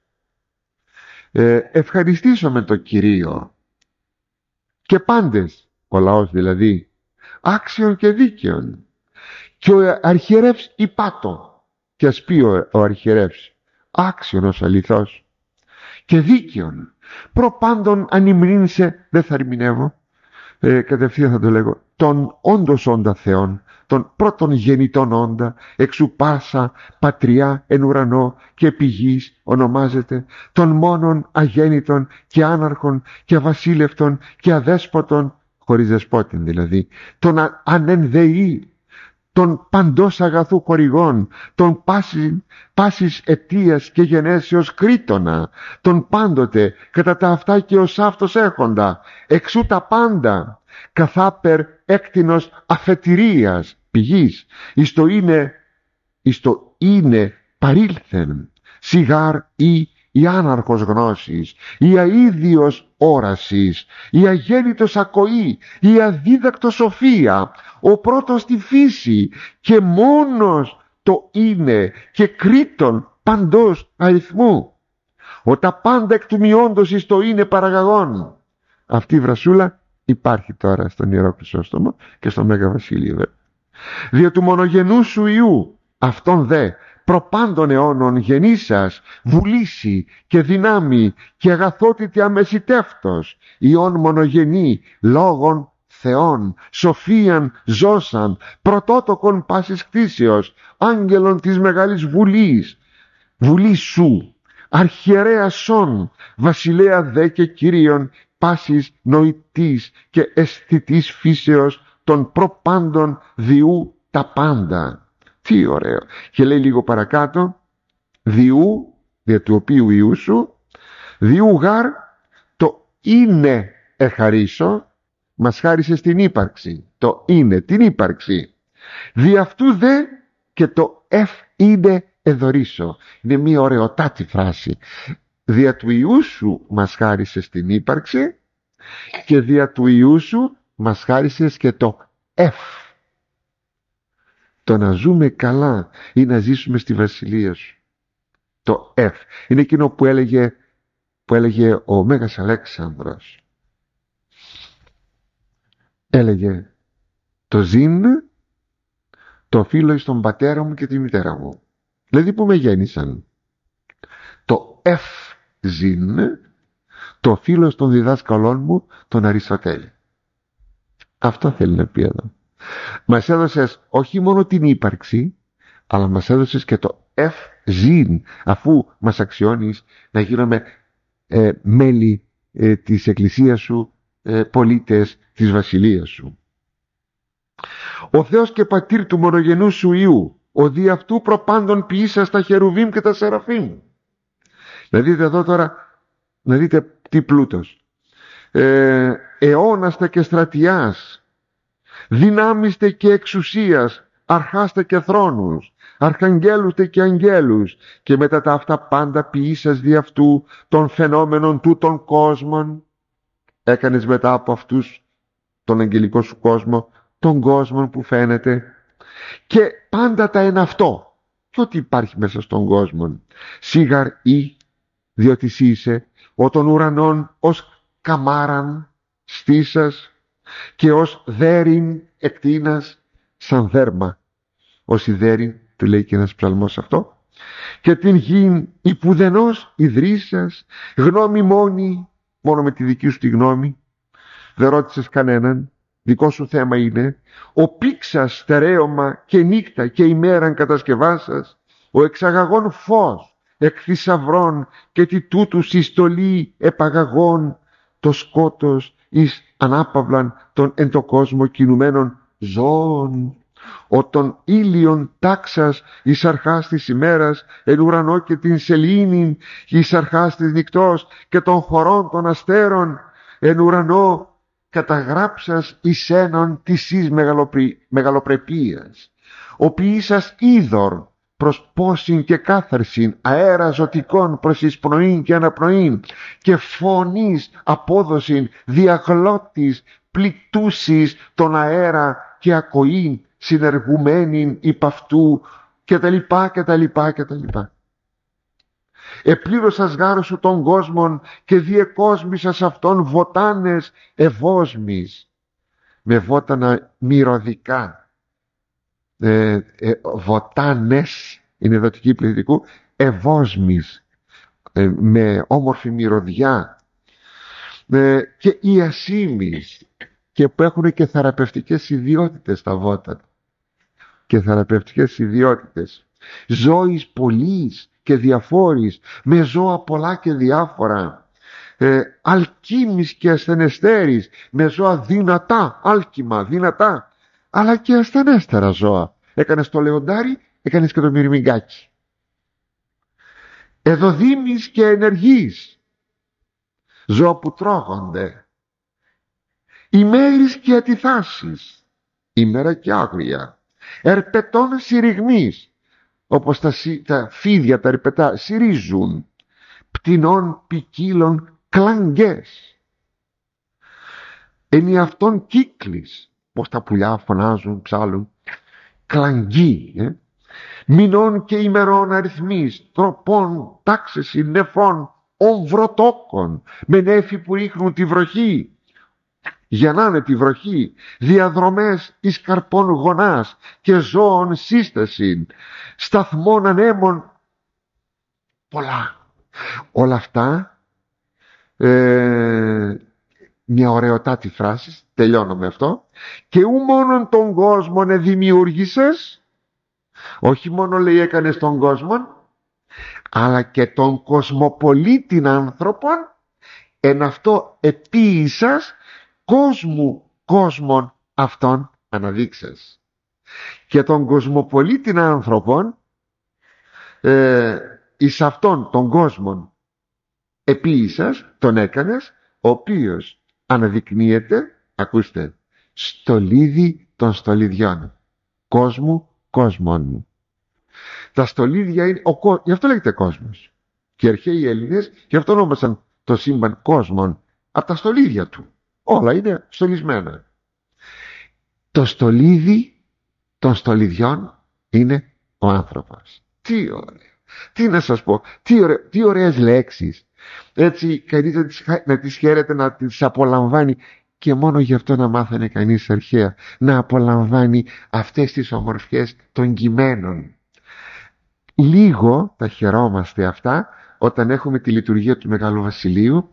ε, ευχαριστήσαμε το Κυρίο, και πάντες, ο λαός δηλαδή, άξιον και δίκαιον, και ο αρχιερεύς υπάτο, και ας πει ο, ο αρχιερεύς άξιον ως αληθώς και δίκαιον, προπάντων ανυμνήνσε, δεν θα ερμηνεύω, ε, κατευθείαν θα το λέγω, τον όντως όντα Θεόν, τον πρώτον γεννητόν όντα, εξου πάσα πατριά εν ουρανό και επί γης ονομάζεται, τον μόνον αγέννητον και άναρχον και βασίλευτον και αδέσποτον, χωρίς δεσπότην δηλαδή, τον α, ανενδεή, των παντός αγαθού χορηγών, των πάσης, πάσης αιτίας και γενέσεως κρίτονα, των πάντοτε κατά τα αυτά και ως αυτός έχοντα, εξού τα πάντα, καθάπερ έκτινος αφετηρίας πηγής, εις το είναι, εις το είναι παρήλθεν, σιγάρ ή η άναρχος γνώσης, η αίδιος όρασης, η αγέννητος ακοή, η αδίδακτος σοφία, ο πρώτος στη φύση και μόνος το είναι και κρίτον παντός αριθμού. Ο τα πάντα εκ του μειόντος εις το είναι παραγαγών. Αυτή η βρασούλα υπάρχει τώρα στον Ιερό Χρυσόστομο και στο Μέγα Βασίλειο. Δια του μονογενού σου Υιού, αυτόν δε προπάντων αιώνων γεννήσας, βουλήσει και δυνάμει και αγαθότητη αμεσιτεύτος, ιών μονογενή, λόγων Θεών, σοφίαν ζώσαν, πρωτότοκον πάσης κτήσεως, άγγελον της μεγάλης βουλής, βουλή σου, αρχιερέα σον, βασιλέα δε και Κύριον, πάσης νοητής και αισθητής φύσεως, των προπάντων διού τα πάντα. Τι ωραίο. Και λέει λίγο παρακάτω, διού, δια του οποίου Ιού σου, διού γάρ το είναι εχαρίσω, μας χάρισε την ύπαρξη, το είναι, την ύπαρξη. Δι' αυτού δε και το εφ είναι εδωρίσω. Είναι μια ωραιοτάτη φράση. Δια του Ιού σου μας χάρισες την ύπαρξη και δια του Ιού σου μας χάρισες και το εφ. Το να ζούμε καλά ή να ζήσουμε στη βασιλεία σου. Το εφ είναι εκείνο που έλεγε, που έλεγε ο Μέγας Αλέξανδρος. Έλεγε, το ζήν το οφείλω εις τον πατέρα μου και τη μητέρα μου. Δηλαδή που με γέννησαν. Το εφ ζήν το οφείλω στον διδάσκαλόν μου, τον Αριστοτέλη. Αυτό θέλει να πει εδώ. Μας έδωσες όχι μόνο την ύπαρξη, αλλά μας έδωσες και το εφ ζήν, αφού μας αξιώνεις να γίνουμε ε, μέλη ε, της Εκκλησίας σου, ε, πολίτες της Βασιλείας σου. Ο Θεός και Πατήρ του μονογενού σου Υιού, ο δι' αυτού προπάντων ποιήσας τα χερουβίμ και τα σεραφείμ. Να δείτε εδώ τώρα, να δείτε τι πλούτος. Ε, αιώναστε και στρατιάς, δυνάμιστε και εξουσίας, αρχάστε και θρόνους, αρχαγγέλουστε και αγγέλους, και μετά τα αυτά πάντα ποιήσας δι' αυτού των φαινόμενων του των κόσμων. Έκανες μετά από αυτούς τον αγγελικό σου κόσμο, τον κόσμο που φαίνεται, και πάντα τα εν αυτό, και ό,τι υπάρχει μέσα στον κόσμο. Σίγαρ ή, διότι εσύ είσαι, ο των ουρανών ως καμάραν στήσας και ως δέριν εκτείνας σαν δέρμα. Ως η δέριν, του λέει και ένας ψαλμός αυτό, και την γην υπουδενός ιδρύσας, γνώμη μόνη, μόνο με τη δική σου τη γνώμη, δεν ρώτησες κανέναν, δικό σου θέμα είναι, ο πήξας στερέωμα και νύχτα και ημέραν κατασκευάσας, ο εξαγαγών φως εκ θησαυρών και τι τούτου συστολή επαγαγών, το σκότος εις ανάπαυλαν των εν το κόσμο κινουμένων ζώων, ο των ήλιων τάξας εις αρχάς της ημέρας, εν ουρανό και την σελήνην εις αρχάς της νυκτός, και των χωρών των αστέρων εν ουρανό καταγράψας εις ένων της εις μεγαλοπρεπίας, ο ποιήσας είδωρ προς πόσιν και κάθαρσιν, αέρα ζωτικών προς εισπνοήν και αναπνοήν, και φωνής απόδοσιν διαγλώτης πλητούσης τον αέρα και ακοήν συνεργουμένην υπ' αυτού, και τα λοιπά και τα λοιπά και τα λοιπά. Επλήρωσας γάρος σου των κόσμων και διεκόσμησας αυτών βοτάνες ευόσμης, με βότανα μυρωδικά, ε, ε, βοτάνες είναι δοτική πληθυντικού, ευόσμης, ε, με όμορφη μυρωδιά, ε, και ιασίμης, και που έχουν και θεραπευτικές ιδιότητες τα βότανα, και θεραπευτικές ιδιότητες, ζώης πολλής και διαφόρης, με ζώα πολλά και διάφορα, ε, αλκίμης και ασθενεστέρης, με ζώα δυνατά, άλκημα, δυνατά, αλλά και ασθενέστερα ζώα. Έκανες το λεοντάρι, έκανες και το μυρμηγκάκι. Εδωδήμης και ενεργής, ζώα που τρώγονται, ημέρης και ατιθάσεις, ημέρα και άγρια, ερπετών συρριγμής, όπως τα, τα φίδια, τα ερπετά, συρίζουν, πτηνών ποικίλων κλαγγές, εν αυτών κύκλης, πως τα πουλιά φωνάζουν, ψάλουν, κλαγγί, ε? μηνών και ημερών αριθμής, τροπών, τάξες, νεφών, ομβρωτόκων, με νέφη που ρίχνουν τη βροχή, για να είναι τη βροχή, διαδρομές εις καρπών γονάς και ζώων σύστασιν, σταθμών ανέμων, πολλά. Όλα αυτά, ε, μια ωραιοτάτη φράση, τελειώνω με αυτό, και ου μόνον τον κόσμο εδημιούργησες, όχι μόνο λέει έκανες τον κόσμο, αλλά και τον κοσμοπολίτην άνθρωπον, εν αυτό επίησας κόσμου κόσμων αυτών αναδείξες. Και τον κοσμοπολίτην άνθρωπον ε, εις αυτόν τον κόσμο επίησας, τον έκανες, ο οποίος αναδεικνύεται, ακούστε, στολίδι των στολιδιών, κόσμου κόσμων μου. Τα στολίδια είναι, ο, κο... γι' αυτό λέγεται κόσμος. Και οι αρχαίοι Έλληνες γι' αυτό ονόμασαν το σύμπαν κόσμον, από τα στολίδια του. Όλα είναι στολισμένα. Το στολίδι των στολιδιών είναι ο άνθρωπος. Τι ωραία. Τι να σας πω, τι, ωραί, τι ωραίες λέξεις. Έτσι κανείς να τις, να τις χαίρεται, να τις απολαμβάνει, και μόνο γι' αυτό να μάθανε κανείς αρχαία, να απολαμβάνει αυτές τις ομορφιές των κειμένων. Λίγο τα χαιρόμαστε αυτά όταν έχουμε τη λειτουργία του Μεγάλου Βασιλείου,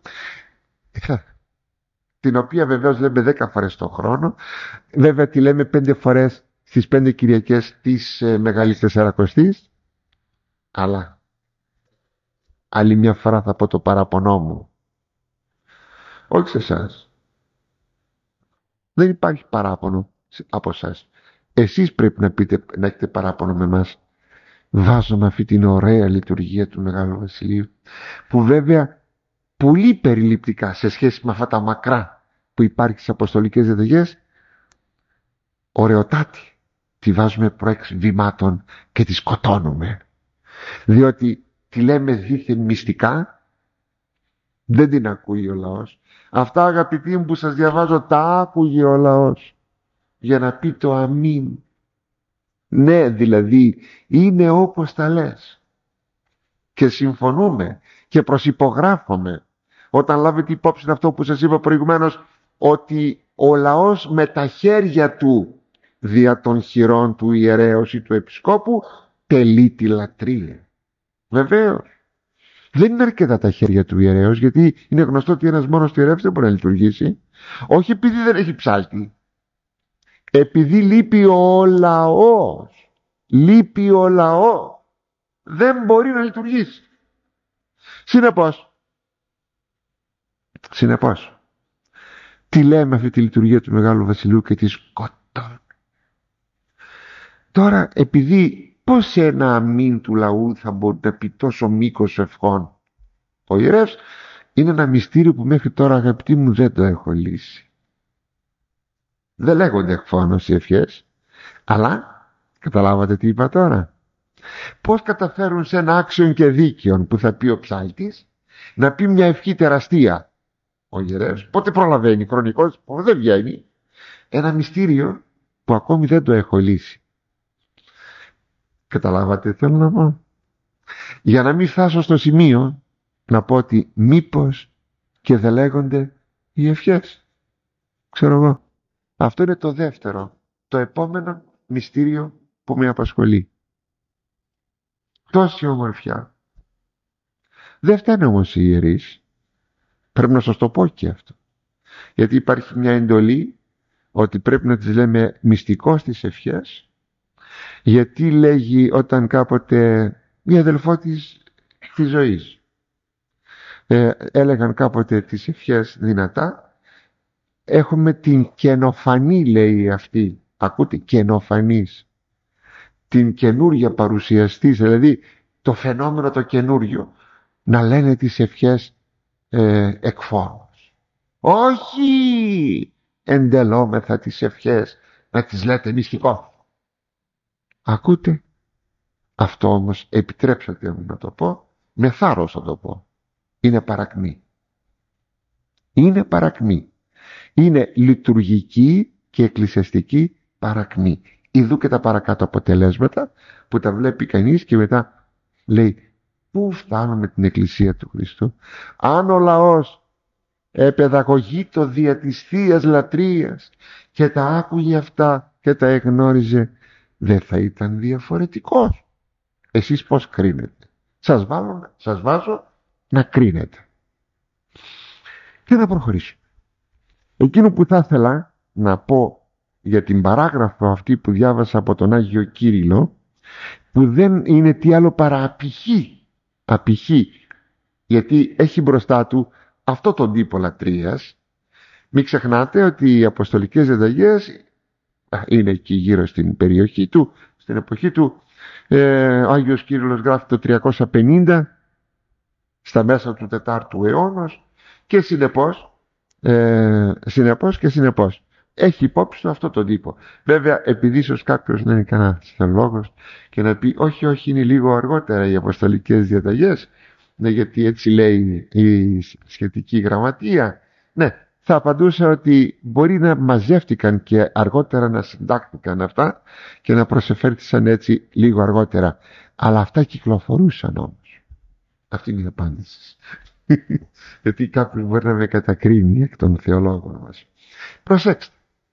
την οποία βεβαίως λέμε δέκα φορές το χρόνο, βέβαια τη λέμε πέντε φορές στις πέντε Κυριακές της ε, Μεγάλης Τεσσαρακοστής, αλλά άλλη μια φορά θα πω το παραπονό μου, όχι σε εσάς. Δεν υπάρχει παράπονο από εσάς. Εσείς πρέπει να, πείτε, να έχετε παράπονο με εμάς. Βάζουμε αυτή την ωραία λειτουργία του Μεγάλου Βασιλείου, που βέβαια πολύ περιληπτικά σε σχέση με αυτά τα μακρά που υπάρχει στις αποστολικές διαταγές, ωραιοτάτη, τη βάζουμε προέξ βημάτων και τη σκοτώνουμε, διότι τη λέμε δίθεν μυστικά, δεν την ακούει ο λαός. Αυτά, αγαπητοί μου, που σας διαβάζω, τα άκουγε ο λαός για να πει το αμήν. Ναι, δηλαδή είναι όπως τα λες, και συμφωνούμε και προσυπογράφουμε όταν λάβετε υπόψη αυτό που σας είπα προηγουμένως, ότι ο λαός με τα χέρια του δια των χειρών του ιερέως ή του επισκόπου τελεί τη λατρεία. Βεβαίως δεν είναι αρκετά τα χέρια του ιερέως, γιατί είναι γνωστό ότι ένας μόνος του ιερεύς δεν μπορεί να λειτουργήσει, όχι επειδή δεν έχει ψάλτη, επειδή λείπει ο λαός. Λείπει ο λαός. Δεν μπορεί να λειτουργήσει. Συνεπώς, συνεπώς, τι λέμε αυτή τη λειτουργία του Μεγάλου Βασιλείου και τη σκοτώνει. Τώρα, επειδή πώς ένα αμήν του λαού θα μπορεί να πει τόσο μήκος ευχών, ο ιερεύς, είναι ένα μυστήριο που μέχρι τώρα, αγαπητοί μου, δεν το έχω λύσει. Δεν λέγονται εκφώνως οι ευχές, αλλά καταλάβατε τι είπα τώρα. Πώς καταφέρουν σε ένα άξιον και δίκαιον που θα πει ο ψάλτης να πει μια ευχή τεραστία ο ιερεύς? Πότε προλαβαίνει, χρονικός, δεν βγαίνει. Ένα μυστήριο που ακόμη δεν το έχω λύσει. Καταλάβατε τι θέλω να πω? Για να μην φτάσω στο σημείο να πω ότι μήπως και δεν λέγονται οι ευχές. Ξέρω εγώ. Αυτό είναι το δεύτερο, το επόμενο μυστήριο που με απασχολεί. Τόση ομορφιά. Δεν φτάνει όμως οι ιερείς. Πρέπει να σας το πω και αυτό. Γιατί υπάρχει μια εντολή ότι πρέπει να τις λέμε μυστικώς τις ευχές, γιατί λέγει όταν κάποτε μια αδελφό της της ζωής ε, έλεγαν κάποτε τις ευχές δυνατά. Έχουμε την καινοφανή, λέει αυτή, ακούτε, καινοφανής, την καινούρια παρουσιαστής, δηλαδή το φαινόμενο το καινούριο, να λένε τις ευχές ε, εκφώνως. Όχι εντελόμεθα τις ευχές να τις λέτε μυστικό. Ακούτε, αυτό όμως επιτρέψατε μου να το πω, με θάρρος θα το πω, είναι παρακμή. Είναι παρακμή. Είναι λειτουργική και εκκλησιαστική παρακμή. Ιδού και τα παρακάτω αποτελέσματα που τα βλέπει κανείς και μετά λέει, πού φτάνουμε την Εκκλησία του Χριστού? Αν ο λαός επαιδαγωγεί το δια της Θείας Λατρείας και τα άκουγε αυτά και τα εγνώριζε, δεν θα ήταν διαφορετικός. Εσείς πώς κρίνετε? Σας, βάλω, σας βάζω να κρίνετε. Και να προχωρήσω. Εκείνο που θα ήθελα να πω για την παράγραφο αυτή που διάβασα από τον Άγιο Κύριλλο, που δεν είναι τι άλλο παρά απηχή, απηχή, γιατί έχει μπροστά του αυτό τον τύπο λατρείας. Μην ξεχνάτε ότι οι αποστολικές διαταγές είναι εκεί γύρω στην περιοχή του, στην εποχή του, Ε, ο Άγιος Κύριλλος γράφει το τριακόσια πενήντα στα μέσα του τετάρτου αιώνος και συνεπώς, ε, συνεπώς και συνεπώς έχει υπόψη του αυτό τον τύπο. Βέβαια, επειδή ίσως κάποιος να είναι κανένας θεολόγος και να πει όχι, όχι, είναι λίγο αργότερα οι αποστολικές διαταγές, ναι, γιατί έτσι λέει η σχετική γραμματεία, ναι, θα απαντούσα ότι μπορεί να μαζεύτηκαν και αργότερα να συντάχθηκαν αυτά και να προσεφέρθησαν έτσι λίγο αργότερα. Αλλά αυτά κυκλοφορούσαν όμως. Αυτή είναι η απάντηση. Γιατί κάποιος μπορεί να με κατακρίνει εκ των θεολόγων μας. Προσέξτε.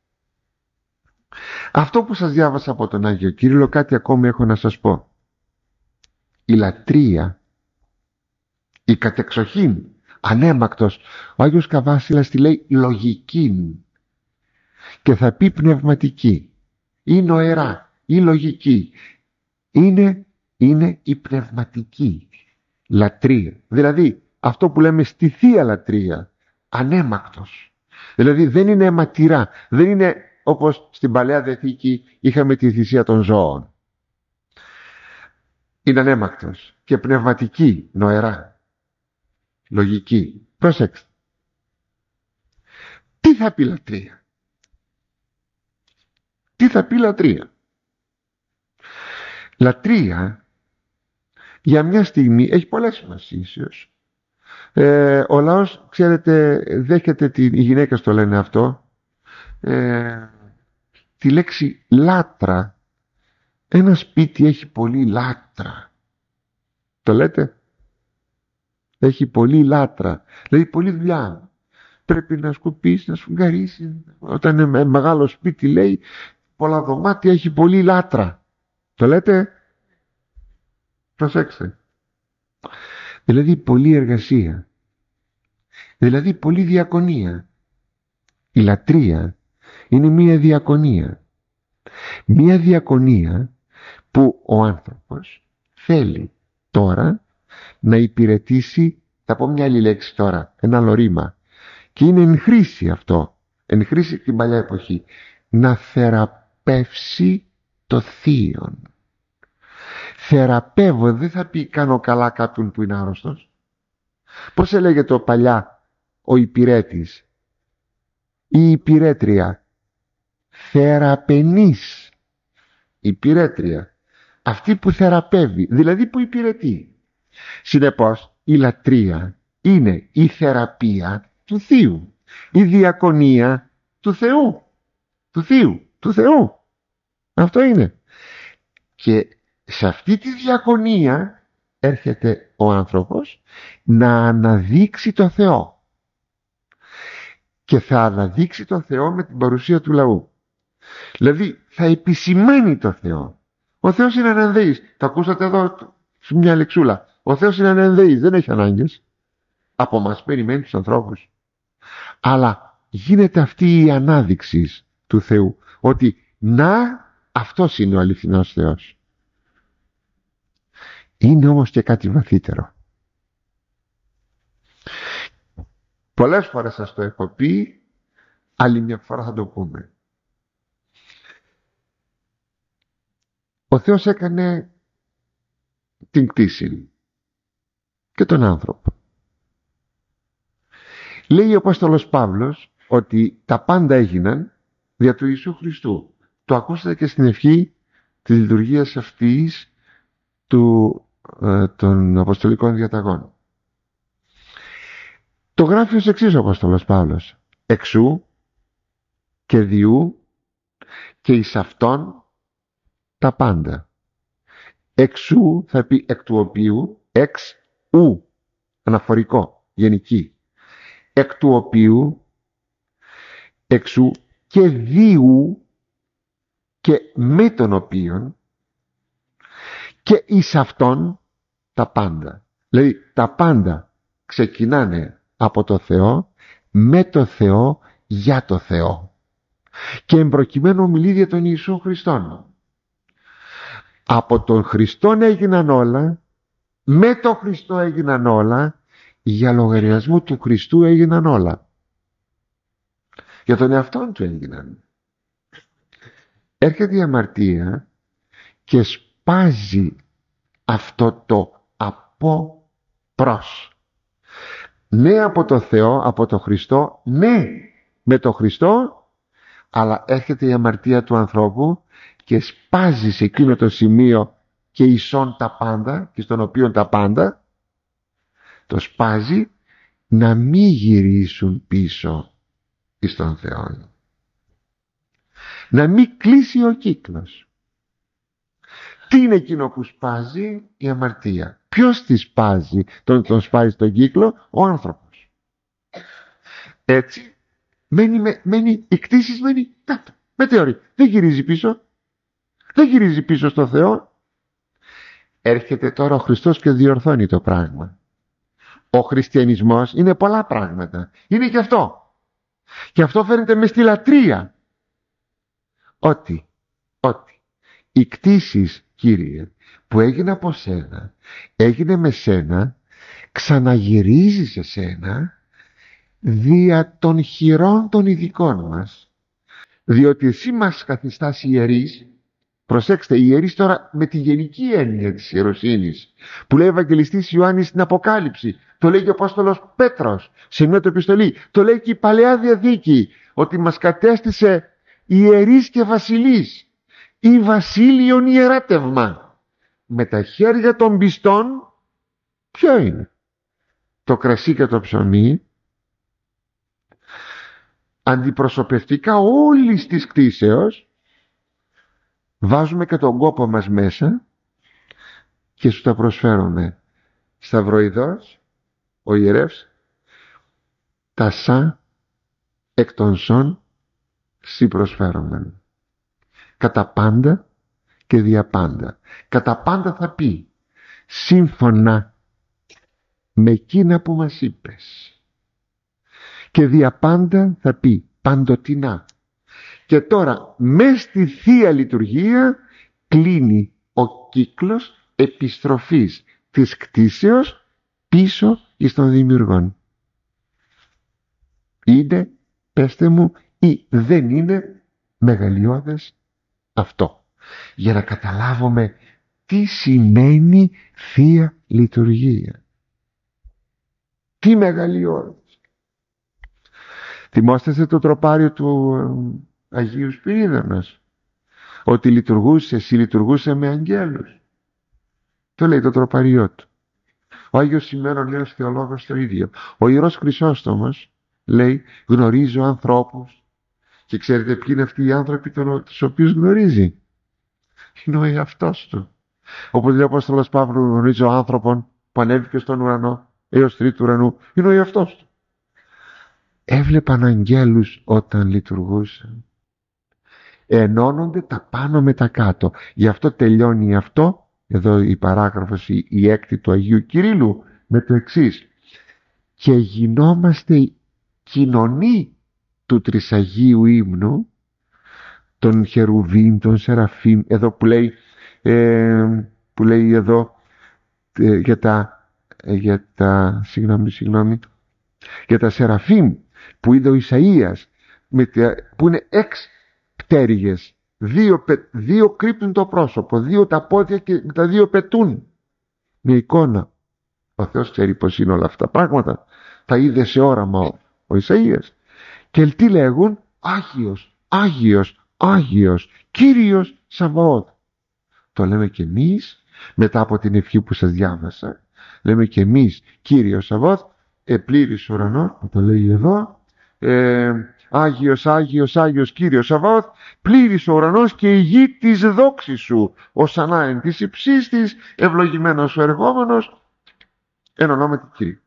Αυτό που σας διάβασα από τον Άγιο Κύριλλο, κάτι ακόμη έχω να σας πω. Η λατρεία, η κατεξοχήν, ανέμακτος, ο Άγιος Καβάσιλας τη λέει λογική και θα πει πνευματική ή νοερά ή λογική. Είναι, είναι η πνευματική λατρεία. Δηλαδή αυτό που λέμε στη Θεία Λατρεία, ανέμακτος. Δηλαδή δεν είναι αιματηρά, δεν είναι όπως στην Παλαιά Διαθήκη είχαμε τη θυσία των ζώων. Είναι ανέμακτος και πνευματική, νοερά, λογική. Πρόσεξτε. Τι θα πει λατρεία? Τι θα πει λατρεία? Λατρεία για μια στιγμή έχει πολλές σημασίες. Ε, ο λαός, ξέρετε, δέχεται την, οι γυναίκες το λένε αυτό, ε, τη λέξη λάτρα. Ένα σπίτι έχει πολύ λάτρα. Το λέτε? Έχει πολύ λάτρα. Δηλαδή πολύ δουλειά. Πρέπει να σκουπίσει, να σφουγγαρίσει. Όταν είναι μεγάλο σπίτι, λέει, πολλά δωμάτια, έχει πολύ λάτρα. Το λέτε? Προσέξτε. Δηλαδή πολλή εργασία. Δηλαδή πολλή διακονία. Η λατρεία είναι μία διακονία. Μία διακονία που ο άνθρωπος θέλει τώρα να υπηρετήσει, θα πω μια άλλη λέξη τώρα, ένα άλλο ρήμα, και είναι εν χρήση αυτό, εν χρήση την παλιά εποχή, να θεραπεύσει το θείον. Θεραπεύω δεν θα πει κάνω καλά κάποιον που είναι άρρωστος. Πώς έλεγε το παλιά ο υπηρέτης, η υπηρέτρια, θεραπενής, υπηρέτρια, αυτή που θεραπεύει, δηλαδή που υπηρετεί. Συνεπώς η λατρεία είναι η θεραπεία του Θείου, η διακονία του Θεού, του Θείου, του Θεού. Αυτό είναι. Και σε αυτή τη διακονία έρχεται ο άνθρωπος να αναδείξει το Θεό. Και θα αναδείξει το Θεό με την παρουσία του λαού. Δηλαδή θα επισημάνει το Θεό. Ο Θεός είναι ανενδεής. Το ακούσατε εδώ σε μια λεξούλα. Ο Θεός είναι ανενδεής. Δεν έχει ανάγκες. Από μας περιμένει τους ανθρώπους. Αλλά γίνεται αυτή η ανάδειξη του Θεού. Ότι να, αυτός είναι ο αληθινός Θεός. Είναι όμως και κάτι βαθύτερο. Πολλές φορές σας το έχω πει, άλλη μια φορά θα το πούμε. Ο Θεός έκανε την κτήση και τον άνθρωπο. Λέει ο Απόστολος Παύλος ότι τα πάντα έγιναν δια του Ιησού Χριστού. Το ακούσατε και στην ευχή της λειτουργίας αυτής του, ε, των Αποστολικών Διαταγών. Το γράφει ως εξής ο Απόστολος Παύλος. Εξού και διού και εις αυτόν τα πάντα. Εξού θα πει εκ του οποίου, εξ ου, αναφορικό, γενική. Εκ του οποίου, εξού και διού και με τον οποίον και εις αυτόν τα πάντα. Δηλαδή τα πάντα ξεκινάνε από το Θεό, με το Θεό, για το Θεό. Και εμπροκειμένου μιλεί για τον Ιησού Χριστόν. Από τον Χριστόν έγιναν όλα, με τον Χριστό έγιναν όλα, για λογαριασμό του Χριστού έγιναν όλα. Για τον εαυτόν του έγιναν. Έρχεται η αμαρτία και σπάζει αυτό το από προς. Ναι, από το Θεό, από το Χριστό, ναι, με το Χριστό, αλλά έρχεται η αμαρτία του ανθρώπου και σπάζει σε εκείνο το σημείο και ισόν τα πάντα, και στον οποίο τα πάντα, το σπάζει να μην γυρίσουν πίσω εις τον Θεό. Να μην κλείσει ο κύκλος. Τι είναι εκείνο που σπάζει? Η αμαρτία. Ποιος τη σπάζει, τον, τον σπάζει τον κύκλο? Ο άνθρωπος. Έτσι μένει, μένει η κτήση μένει κάτω, μετεωρεί, δεν γυρίζει πίσω, δεν γυρίζει πίσω στο Θεό. Έρχεται τώρα ο Χριστός και διορθώνει το πράγμα. Ο χριστιανισμός είναι πολλά πράγματα, είναι και αυτό, και αυτό φαίνεται μες στη λατρεία. Ότι, ότι η κτήσης, Κύριε, που έγινε από σένα, έγινε με σένα, ξαναγυρίζει σε σένα δια των χειρών των ειδικών μας, διότι εσύ μας καθιστάς ιερείς. Προσέξτε, ιερείς τώρα με τη γενική έννοια της ιεροσύνης, που λέει ο Ευαγγελιστής Ιωάννης στην Αποκάλυψη, το λέει και ο Απόστολος Πέτρος σε μια του επιστολή, το λέει και η Παλαιά Διαθήκη, ότι μας κατέστησε ιερείς και βασιλείς, ή βασίλειον ιεράτευμα. Με τα χέρια των πιστών, ποιο είναι? Το κρασί και το ψωμί. Αντιπροσωπευτικά όλης της κτήσεως βάζουμε και τον κόπο μας μέσα και σου τα προσφέρουμε. Σταυροειδός ο ιερεύς, τα σα εκ των σών σοι προσφέρομαι. Κατά πάντα και δια πάντα. Κατά πάντα θα πει σύμφωνα με εκείνα που μας είπες. Και δια πάντα θα πει παντοτινά. Και τώρα μες στη Θεία Λειτουργία κλείνει ο κύκλος επιστροφής της κτήσεως πίσω εις τον Δημιουργόν. Είναι, πέστε μου, ή δεν είναι μεγαλειώδες αυτό? Για να καταλάβουμε τι σημαίνει Θεία Λειτουργία. Τι μεγαλειώδες. Θυμόσαστε το τροπάριο του ε, Αγίου Σπυρίδωνος, ότι λειτουργούσε, συλλειτουργούσε με αγγέλους. Το λέει το τροπαριό του. Ο Άγιος Σημαίνων, νέος θεολόγος, το ίδιο. Ο Ιερός Χρυσόστομος λέει, γνωρίζω ανθρώπους. Και ξέρετε ποιοι είναι αυτοί οι άνθρωποι τους οποίους γνωρίζει? Είναι ο εαυτός του. Όπως λέει ο Απόστολος Παύλου, γνωρίζω άνθρωπον που ανέβηκε στον ουρανό έως τρίτου ουρανού. Είναι ο εαυτός του. Έβλεπαν αγγέλους όταν λειτουργούσαν. Ενώνονται τα πάνω με τα κάτω. Γι' αυτό τελειώνει αυτό, εδώ η παράγραφος η, η έκτη του Αγίου Κυρίλλου, με το εξής. Και γινόμαστε κοινωνοί του Τρισαγίου ύμνου, των Χερουβίμ, των Σεραφείμ, εδώ που λέει, ε, που λέει εδώ ε, για τα, ε, για τα, συγγνώμη, συγγνώμη, για τα Σεραφείμ που είδε ο Ισαΐας, με, που είναι έξι πτέρυγες, δύο, δύο κρύπτουν το πρόσωπο, δύο τα πόδια και τα δύο πετούν. Μια εικόνα. Ο Θεός ξέρει πως είναι όλα αυτά τα πράγματα. Τα είδε σε όραμα ο, ο Ισαΐας. Και τι λέγουν? Άγιος, Άγιος, Άγιος, Κύριος Σαβαώθ. Το λέμε και εμείς μετά από την ευχή που σας διάβασα. Λέμε και εμείς Κύριος Σαβαώθ, επλήρης ουρανός, το λέει εδώ, ε, Άγιος, Άγιος, Άγιος Κύριος Σαβαώθ, πλήρης ο ουρανός και η γη της δόξης σου, ως ανάεν της υψής της, ευλογημένος ο εργόμενος, εν ονόματι Κυρίου.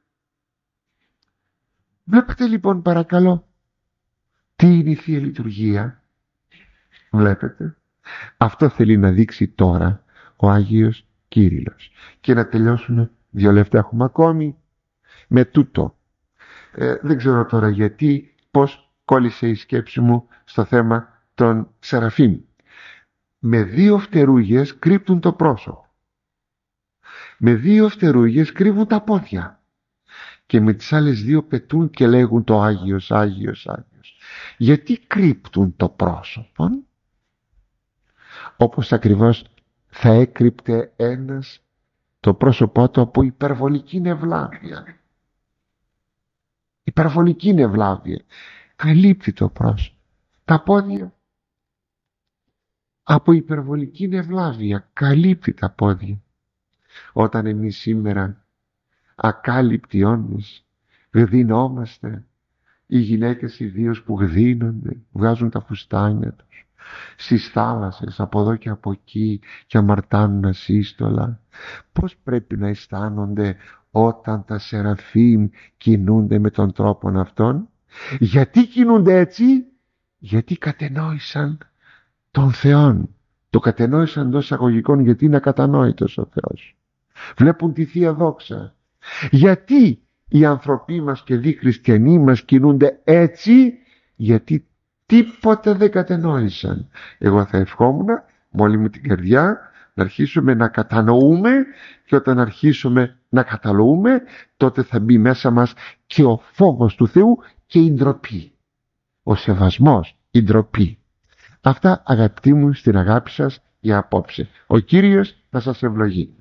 Βλέπετε λοιπόν, παρακαλώ, τι είναι η Θεία Λειτουργία? Βλέπετε, αυτό θέλει να δείξει τώρα ο Άγιος Κύριλλος. Και να τελειώσουμε, δύο λεπτά έχουμε ακόμη, με τούτο. Ε, δεν ξέρω τώρα γιατί, πώς κόλλησε η σκέψη μου στο θέμα των Σεραφείμ. Με δύο φτερούγες κρύπτουν το πρόσωπο. Με δύο φτερούγες κρύβουν τα πόδια. Και με τις άλλες δύο πετούν και λέγουν το Άγιος, Άγιος, Άγιος. Γιατί κρύπτουν το πρόσωπο? Όπως ακριβώς θα έκρυπτε ένας το πρόσωπό του από υπερβολική ευλάβεια. Υπερβολική ευλάβεια καλύπτει το πρόσωπο, τα πόδια. Από υπερβολική ευλάβεια καλύπτει τα πόδια. Όταν εμείς σήμερα ακάλυπτοι όντως γδυνόμαστε, οι γυναίκες ιδίως που γδύνονται, βγάζουν τα φουστάνια τους στις θάλασσες από εδώ και από εκεί και αμαρτάνουν ασύστολα, πώς πρέπει να αισθάνονται όταν τα σεραφείμ κινούνται με τον τρόπο αυτόν? Γιατί κινούνται έτσι? Γιατί κατενόησαν τον Θεόν. Το κατενόησαν εντός εισαγωγικών, γιατί είναι ακατανόητος ο Θεός. Βλέπουν τη Θεία Δόξα. Γιατί οι άνθρωποι μας και οι χριστιανοί μας κινούνται έτσι? Γιατί τίποτε δεν κατενόησαν. Εγώ θα ευχόμουν με όλη μου την καρδιά να αρχίσουμε να κατανοούμε, και όταν αρχίσουμε να καταλοούμε, τότε θα μπει μέσα μας και ο φόβος του Θεού και η ντροπή. Ο σεβασμός, η ντροπή. Αυτά, αγαπητοί μου, στην αγάπη σας για απόψε. Ο Κύριος θα σας ευλογεί.